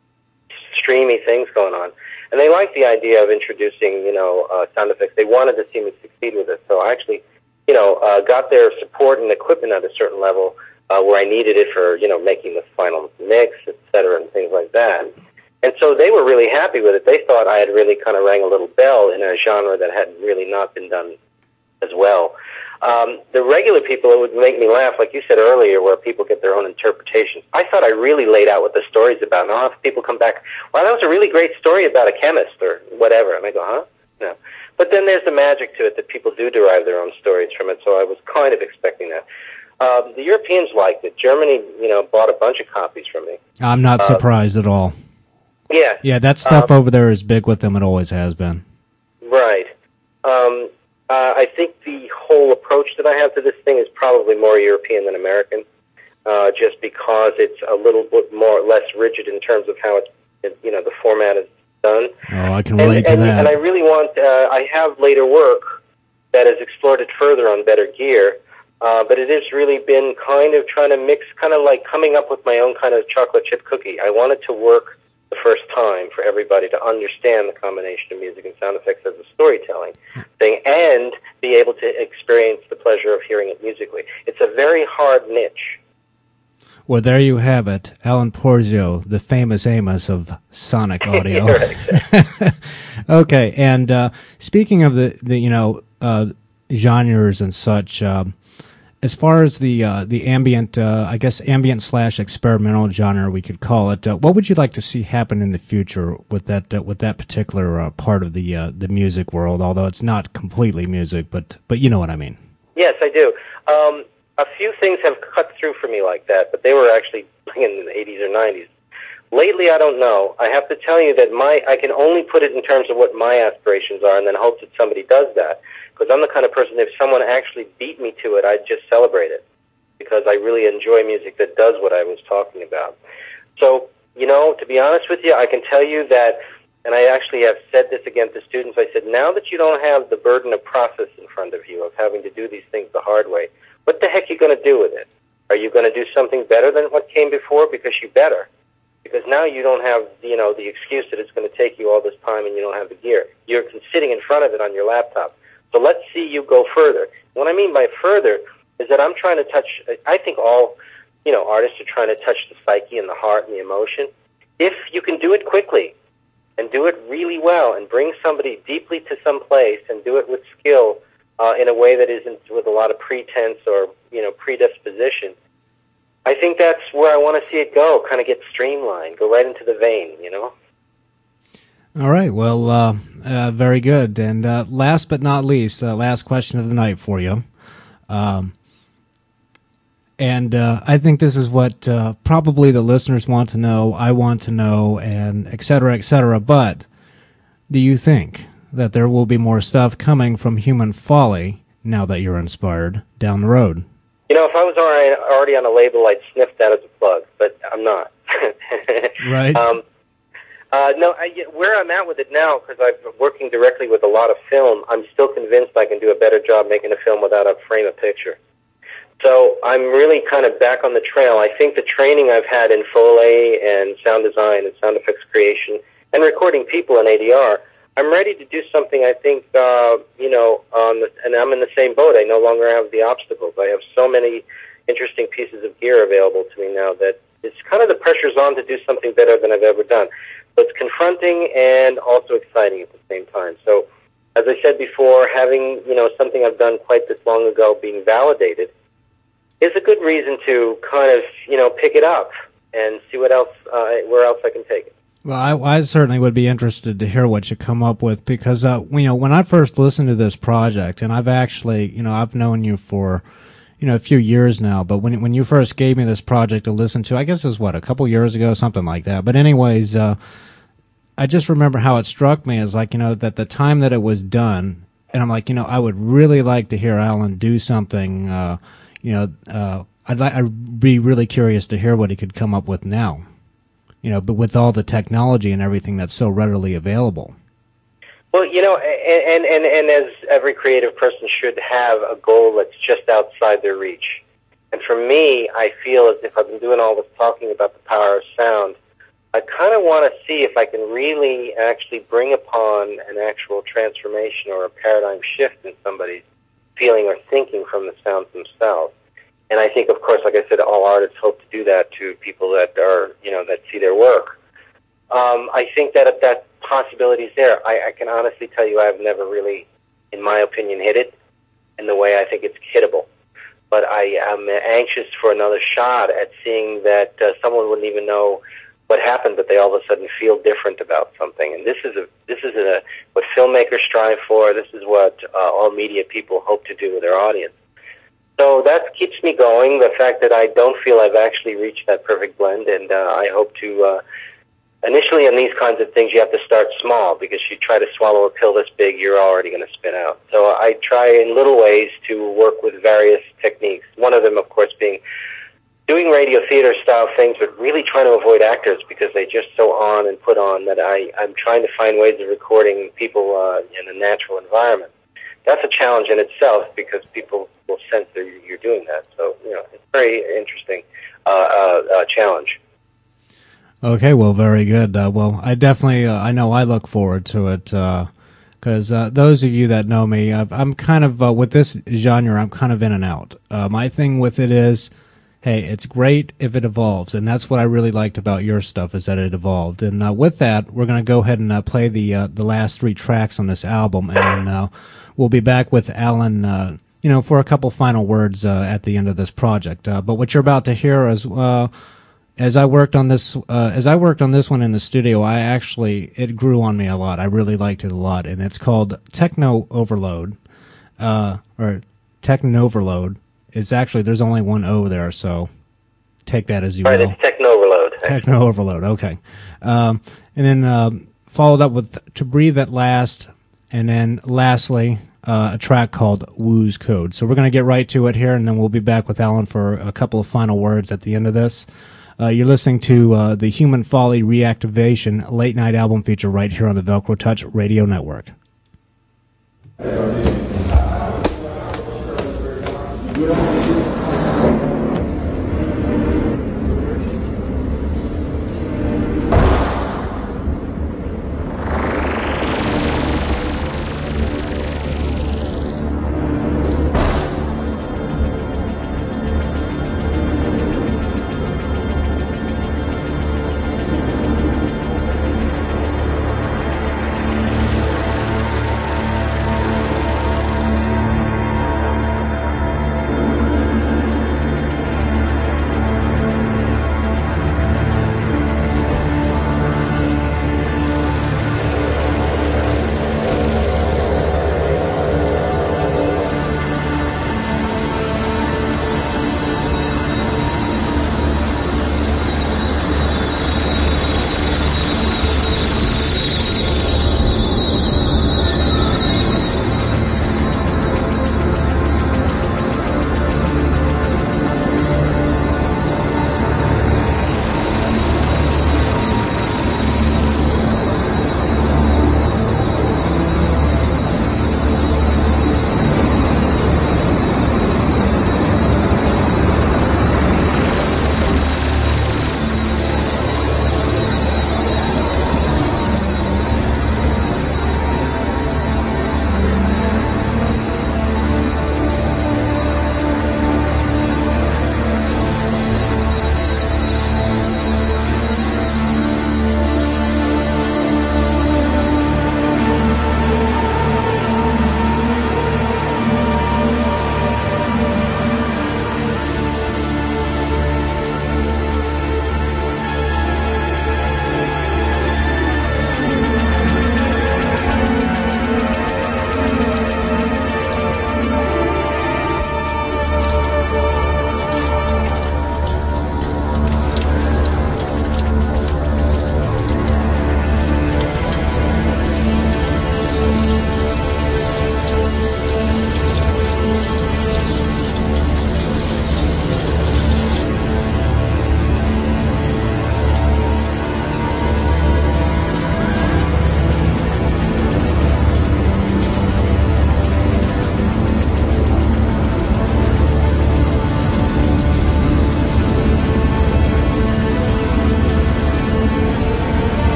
streamy things going on. And they liked the idea of introducing, you know, uh, sound effects. They wanted to see me succeed with it. So I actually, you know, uh, got their support and equipment at a certain level uh, where I needed it for, you know, making the final mix, et cetera, and things like that. And so they were really happy with it. They thought I had really kind of rang a little bell in a genre that had really not been done as well. Um, the regular people, it would make me laugh, like you said earlier, where people get their own interpretations. I thought I really laid out what the story's about. And I'll have people come back, well, that was a really great story about a chemist or whatever. And I go, huh? No. But then there's the magic to it that people do derive their own stories from it, so I was kind of expecting that. Um, the Europeans liked it. Germany, you know, bought a bunch of copies from me. I'm not Uh, surprised at all. Yeah. Yeah, that stuff Um, over there is big with them. It always has been. Right. Um, uh, I think the whole approach that I have to this thing is probably more European than American, uh, just because it's a little bit more less rigid in terms of how it's, it, you know, the format is done. Oh, I can And, relate to and, that. and I really want, uh, I have later work that has explored it further on better gear, uh, but it has really been kind of trying to mix, kind of like coming up with my own kind of chocolate chip cookie. I wanted to work the first time for everybody to understand the combination of music and sound effects as a storytelling thing and be able to experience the pleasure of hearing it musically. It's a very hard niche. Well, there you have it. Alan Porzio, the famous Amos of Sonic Audio. Right. Okay, and uh, speaking of the, the you know, uh, genres and such, um, as far as the uh, the ambient, uh, I guess ambient slash experimental genre, we could call it. Uh, what would you like to see happen in the future with that uh, with that particular uh, part of the uh, the music world? Although it's not completely music, but but you know what I mean. Yes, I do. Um, a few things have cut through for me like that, but they were actually in the eighties or nineties. Lately, I don't know. I have to tell you that my I can only put it in terms of what my aspirations are, and then hope that somebody does that. Because I'm the kind of person, if someone actually beat me to it, I'd just celebrate it. Because I really enjoy music that does what I was talking about. So, you know, to be honest with you, I can tell you that, and I actually have said this again to students, I said, now that you don't have the burden of process in front of you, of having to do these things the hard way, what the heck are you going to do with it? Are you going to do something better than what came before? Because you better. Because now you don't have, you know, the excuse that it's going to take you all this time and you don't have the gear. You're sitting in front of it on your laptop. So let's see you go further. What I mean by further is that I'm trying to touch, I think all, you know, artists are trying to touch the psyche and the heart and the emotion. If you can do it quickly and do it really well and bring somebody deeply to some place and do it with skill uh, in a way that isn't with a lot of pretense or, you know, predisposition, I think that's where I want to see it go, kind of get streamlined, go right into the vein, you know? All right, well, uh, uh, very good. And uh, last but not least, uh, last question of the night for you. Um, and uh, I think this is what uh, probably the listeners want to know, I want to know, and et cetera, et cetera. But do you think that there will be more stuff coming from Human Folly, now that you're inspired, down the road? You know, if I was already, already on a label, I'd sniff that as a plug, but I'm not. Right. Um, Uh, no, I, where I'm at with it now, because I'm working directly with a lot of film, I'm still convinced I can do a better job making a film without a frame of picture. So I'm really kind of back on the trail. I think the training I've had in Foley and sound design and sound effects creation and recording people in A D R, I'm ready to do something I think, uh, you know, on the, and I'm in the same boat. I no longer have the obstacles. I have so many interesting pieces of gear available to me now that it's kind of the pressure's on to do something better than I've ever done. So it's confronting and also exciting at the same time. So, as I said before, having, you know, something I've done quite this long ago being validated is a good reason to kind of, you know, pick it up and see what else, uh, where else I can take it. Well, I, I certainly would be interested to hear what you come up with because, uh, you know, when I first listened to this project, and I've actually, you know, I've known you for, you know, a few years now, but when when you first gave me this project to listen to, I guess it was, what, a couple years ago, something like that. But anyways, uh, I just remember how it struck me as, like, you know, that the time that it was done, and I'm like, you know, I would really like to hear Alan do something, uh, you know, uh, I'd, li- I'd be really curious to hear what he could come up with now. You know, but with all the technology and everything that's so readily available. Well, you know, and, and, and as every creative person should have a goal that's just outside their reach. And for me, I feel as if I've been doing all this talking about the power of sound, I kind of want to see if I can really actually bring upon an actual transformation or a paradigm shift in somebody's feeling or thinking from the sounds themselves. And I think, of course, like I said, all artists hope to do that to people that are, you know, that see their work. Um, I think that if that possibility is there, I, I can honestly tell you I've never really, in my opinion, hit it in the way I think it's hittable. But I am anxious for another shot at seeing that uh, someone wouldn't even know what happened, but they all of a sudden feel different about something. And this is a this is a what filmmakers strive for. This is what uh, all media people hope to do with their audience. So that keeps me going, the fact that I don't feel I've actually reached that perfect blend, and uh, I hope to, uh, initially on these kinds of things, you have to start small, because you try to swallow a pill this big, you're already going to spin out. So I try in little ways to work with various techniques, one of them, of course, being doing radio theater style things, but really trying to avoid actors, because they just so on and put on that I, I'm trying to find ways of recording people uh, in a natural environment. That's a challenge in itself, because people will sense that you're doing that. So, you know, it's a very interesting uh, uh, uh, challenge. Okay, well, very good. Uh, well, I definitely, uh, I know I look forward to it, because uh, uh, those of you that know me, I've, I'm kind of, uh, with this genre, I'm kind of in and out. Uh, my thing with it is, hey, it's great if it evolves, and that's what I really liked about your stuff, is that it evolved. And uh, with that, we're going to go ahead and uh, play the uh, the last three tracks on this album, and uh, we'll be back with Alan, uh, you know, for a couple final words uh, at the end of this project. Uh, but what you're about to hear is, uh, as I worked on this, uh, as I worked on this one in the studio, I actually, it grew on me a lot. I really liked it a lot, and it's called Techno Overload, uh, or Techno Overload. It's actually, there's only one O there, so take that as you will. Right, it's Techno Overload. Techno Overload, okay. Um, and then um, followed up with To Breathe at Last, and then lastly, uh, a track called Woo's Code. So we're going to get right to it here, and then we'll be back with Alan for a couple of final words at the end of this. Uh, you're listening to uh, the Human Folly Reactivation late night album feature right here on the Velcro Touch Radio Network.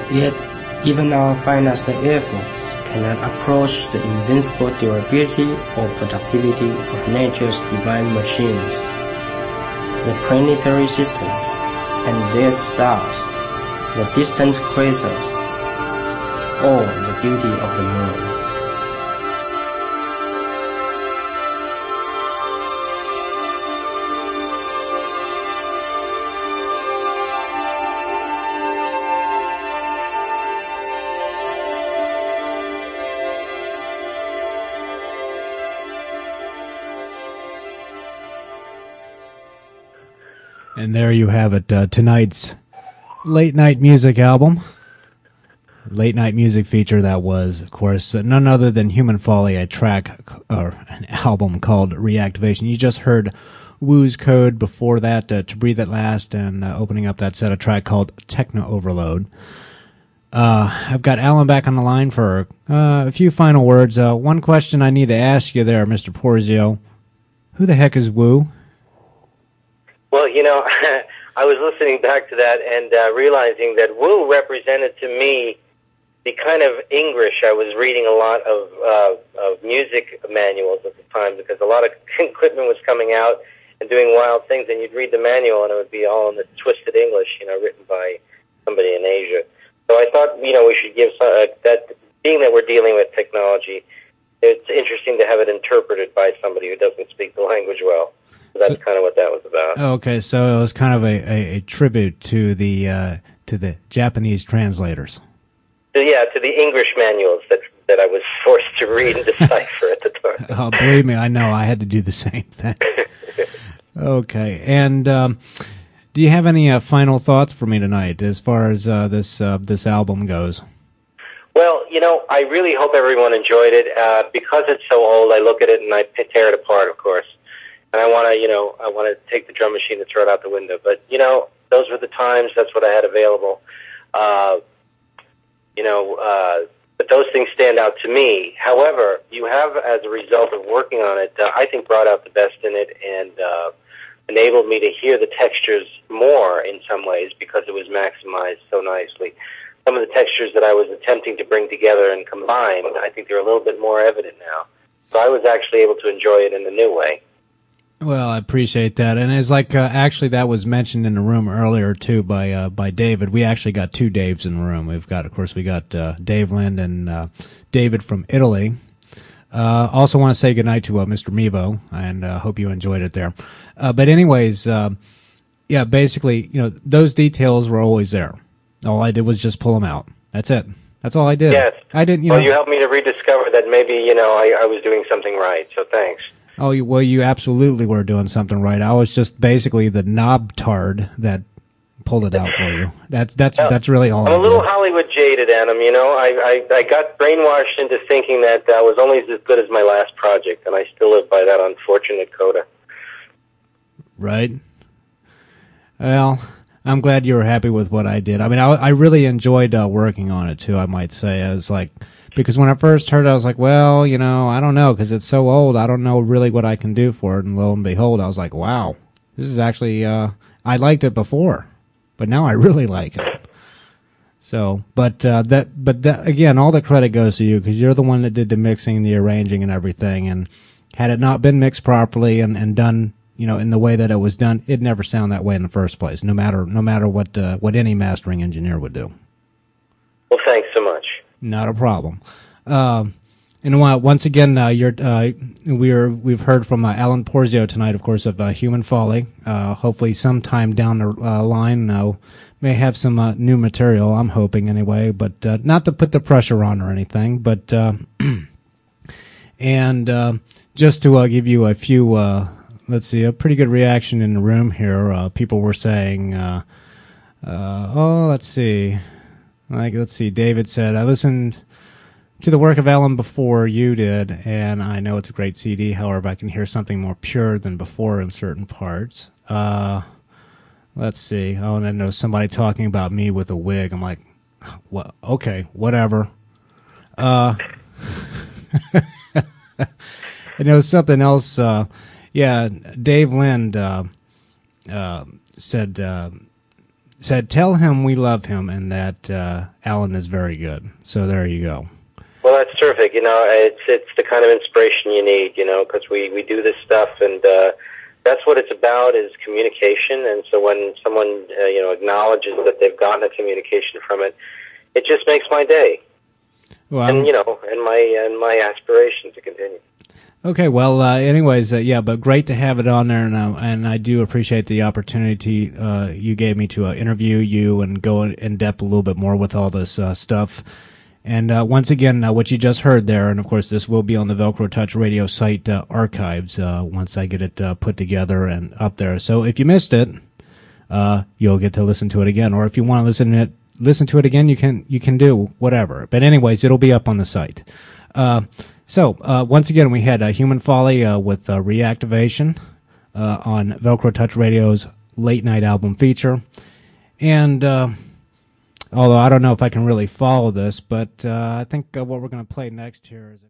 Yet, even our finest efforts cannot approach the invincible durability or productivity of nature's divine machines. The planetary systems and their stars, the distant quasars, or the beauty of the moon. And there you have it, uh, tonight's late night music album. Late night music feature that was, of course, uh, none other than Human Folly, a track or an album called Reactivation. You just heard Woo's Code before that, uh, To Breathe at Last, and uh, opening up that set, a track called Techno Overload. Uh, I've got Alan back on the line for uh, a few final words. Uh, one question I need to ask you there, Mister Porzio. Who the heck is Woo? Well, you know, I was listening back to that and uh, realizing that Woo represented to me the kind of English. I was reading a lot of uh, of music manuals at the time because a lot of equipment was coming out and doing wild things, and you'd read the manual and it would be all in this twisted English, you know, written by somebody in Asia. So I thought, you know, we should give some, uh, that, being that we're dealing with technology, it's interesting to have it interpreted by somebody who doesn't speak the language well. So that's so, kind of what that was about. Okay, so it was kind of a, a, a tribute to the uh, to the Japanese translators. So, yeah, to the English manuals that that I was forced to read and decipher at the time. Oh, believe me, I know. I had to do the same thing. Okay, and um, do you have any uh, final thoughts for me tonight as far as uh, this uh, this album goes? Well, you know, I really hope everyone enjoyed it. Uh, because it's so old, I look at it and I tear it apart, of course. And I want to, you know, I want to take the drum machine and throw it out the window. But, you know, those were the times. That's what I had available. Uh, you know, uh, but those things stand out to me. However, you have, as a result of working on it, uh, I think brought out the best in it and uh, enabled me to hear the textures more in some ways because it was maximized so nicely. Some of the textures that I was attempting to bring together and combine, I think they're a little bit more evident now. So I was actually able to enjoy it in a new way. Well, I appreciate that, and it's like uh, actually that was mentioned in the room earlier too by uh, by David. We actually got two Daves in the room. We've got, of course, we got uh, Dave Lind and uh, David from Italy. Uh, also want to say goodnight to uh, Mister Mevo, and uh, hope you enjoyed it there. Uh, but anyways, uh, yeah, basically, you know, those details were always there. All I did was just pull them out. That's it. That's all I did. Yes. I didn't. You well, know, you helped me to rediscover that maybe you know I, I was doing something right. So thanks. Oh, you, well, you absolutely were doing something right. I was just basically the knob tard that pulled it out for you. That's that's well, that's really all. I'm I a little did. Hollywood jaded, Adam. You know, I, I I got brainwashed into thinking that I was only as good as my last project, and I still live by that unfortunate coda. Right. Well, I'm glad you were happy with what I did. I mean, I I really enjoyed uh, working on it too. I might say, I was like. Because when I first heard it, I was like, well, you know, I don't know, because it's so old, I don't know really what I can do for it. And lo and behold, I was like, wow, this is actually, uh, I liked it before, but now I really like it. So, but uh, that, but that, again, all the credit goes to you, because you're the one that did the mixing, the arranging, and everything. And had it not been mixed properly and, and done, you know, in the way that it was done, it'd never sound that way in the first place, no matter no matter what uh, what any mastering engineer would do. Well, thanks so much. Not a problem. Um, and once again, uh, you're, uh, we're, we've heard from uh, Alan Porzio tonight, of course, of uh, Human Folly. Uh, hopefully sometime down the uh, line, uh, may have some uh, new material, I'm hoping anyway, but uh, not to put the pressure on or anything. But uh, And uh, just to uh, give you a few, uh, let's see, a pretty good reaction in the room here. Uh, people were saying, uh, uh, oh, let's see. Like, let's see, David said, I listened to the work of Alan before you did, and I know it's a great C D. However, I can hear something more pure than before in certain parts. Uh, let's see. Oh, and then there was somebody talking about me with a wig. I'm like, well, okay, whatever. Uh, and there was something else. Uh, yeah, Dave Lind uh, uh, said... Uh, said, tell him we love him and that uh, Alan is very good. So there you go. Well, that's terrific. You know, it's it's the kind of inspiration you need, you know, because we, we do this stuff, and uh, that's what it's about, is communication. And so when someone, uh, you know, acknowledges that they've gotten a communication from it, it just makes my day. Well, and, you know, and my and my aspiration to continue. Okay, well, uh, anyways, uh, yeah, but great to have it on there, and uh, and I do appreciate the opportunity uh, you gave me to uh, interview you and go in, in depth a little bit more with all this uh, stuff. And uh, once again, uh, what you just heard there, and of course this will be on the Velcro Touch Radio site uh, archives uh, once I get it uh, put together and up there. So if you missed it, uh, you'll get to listen to it again, or if you want to listen to it, listen to it again, you can you can do whatever. But anyways, it'll be up on the site. Uh, So, uh, once again, we had uh, Human Folly uh, with uh, Reactivation uh, on Velcro Touch Radio's Late Night Album feature. And, uh, although I don't know if I can really follow this, but uh, I think uh, what we're going to play next here is...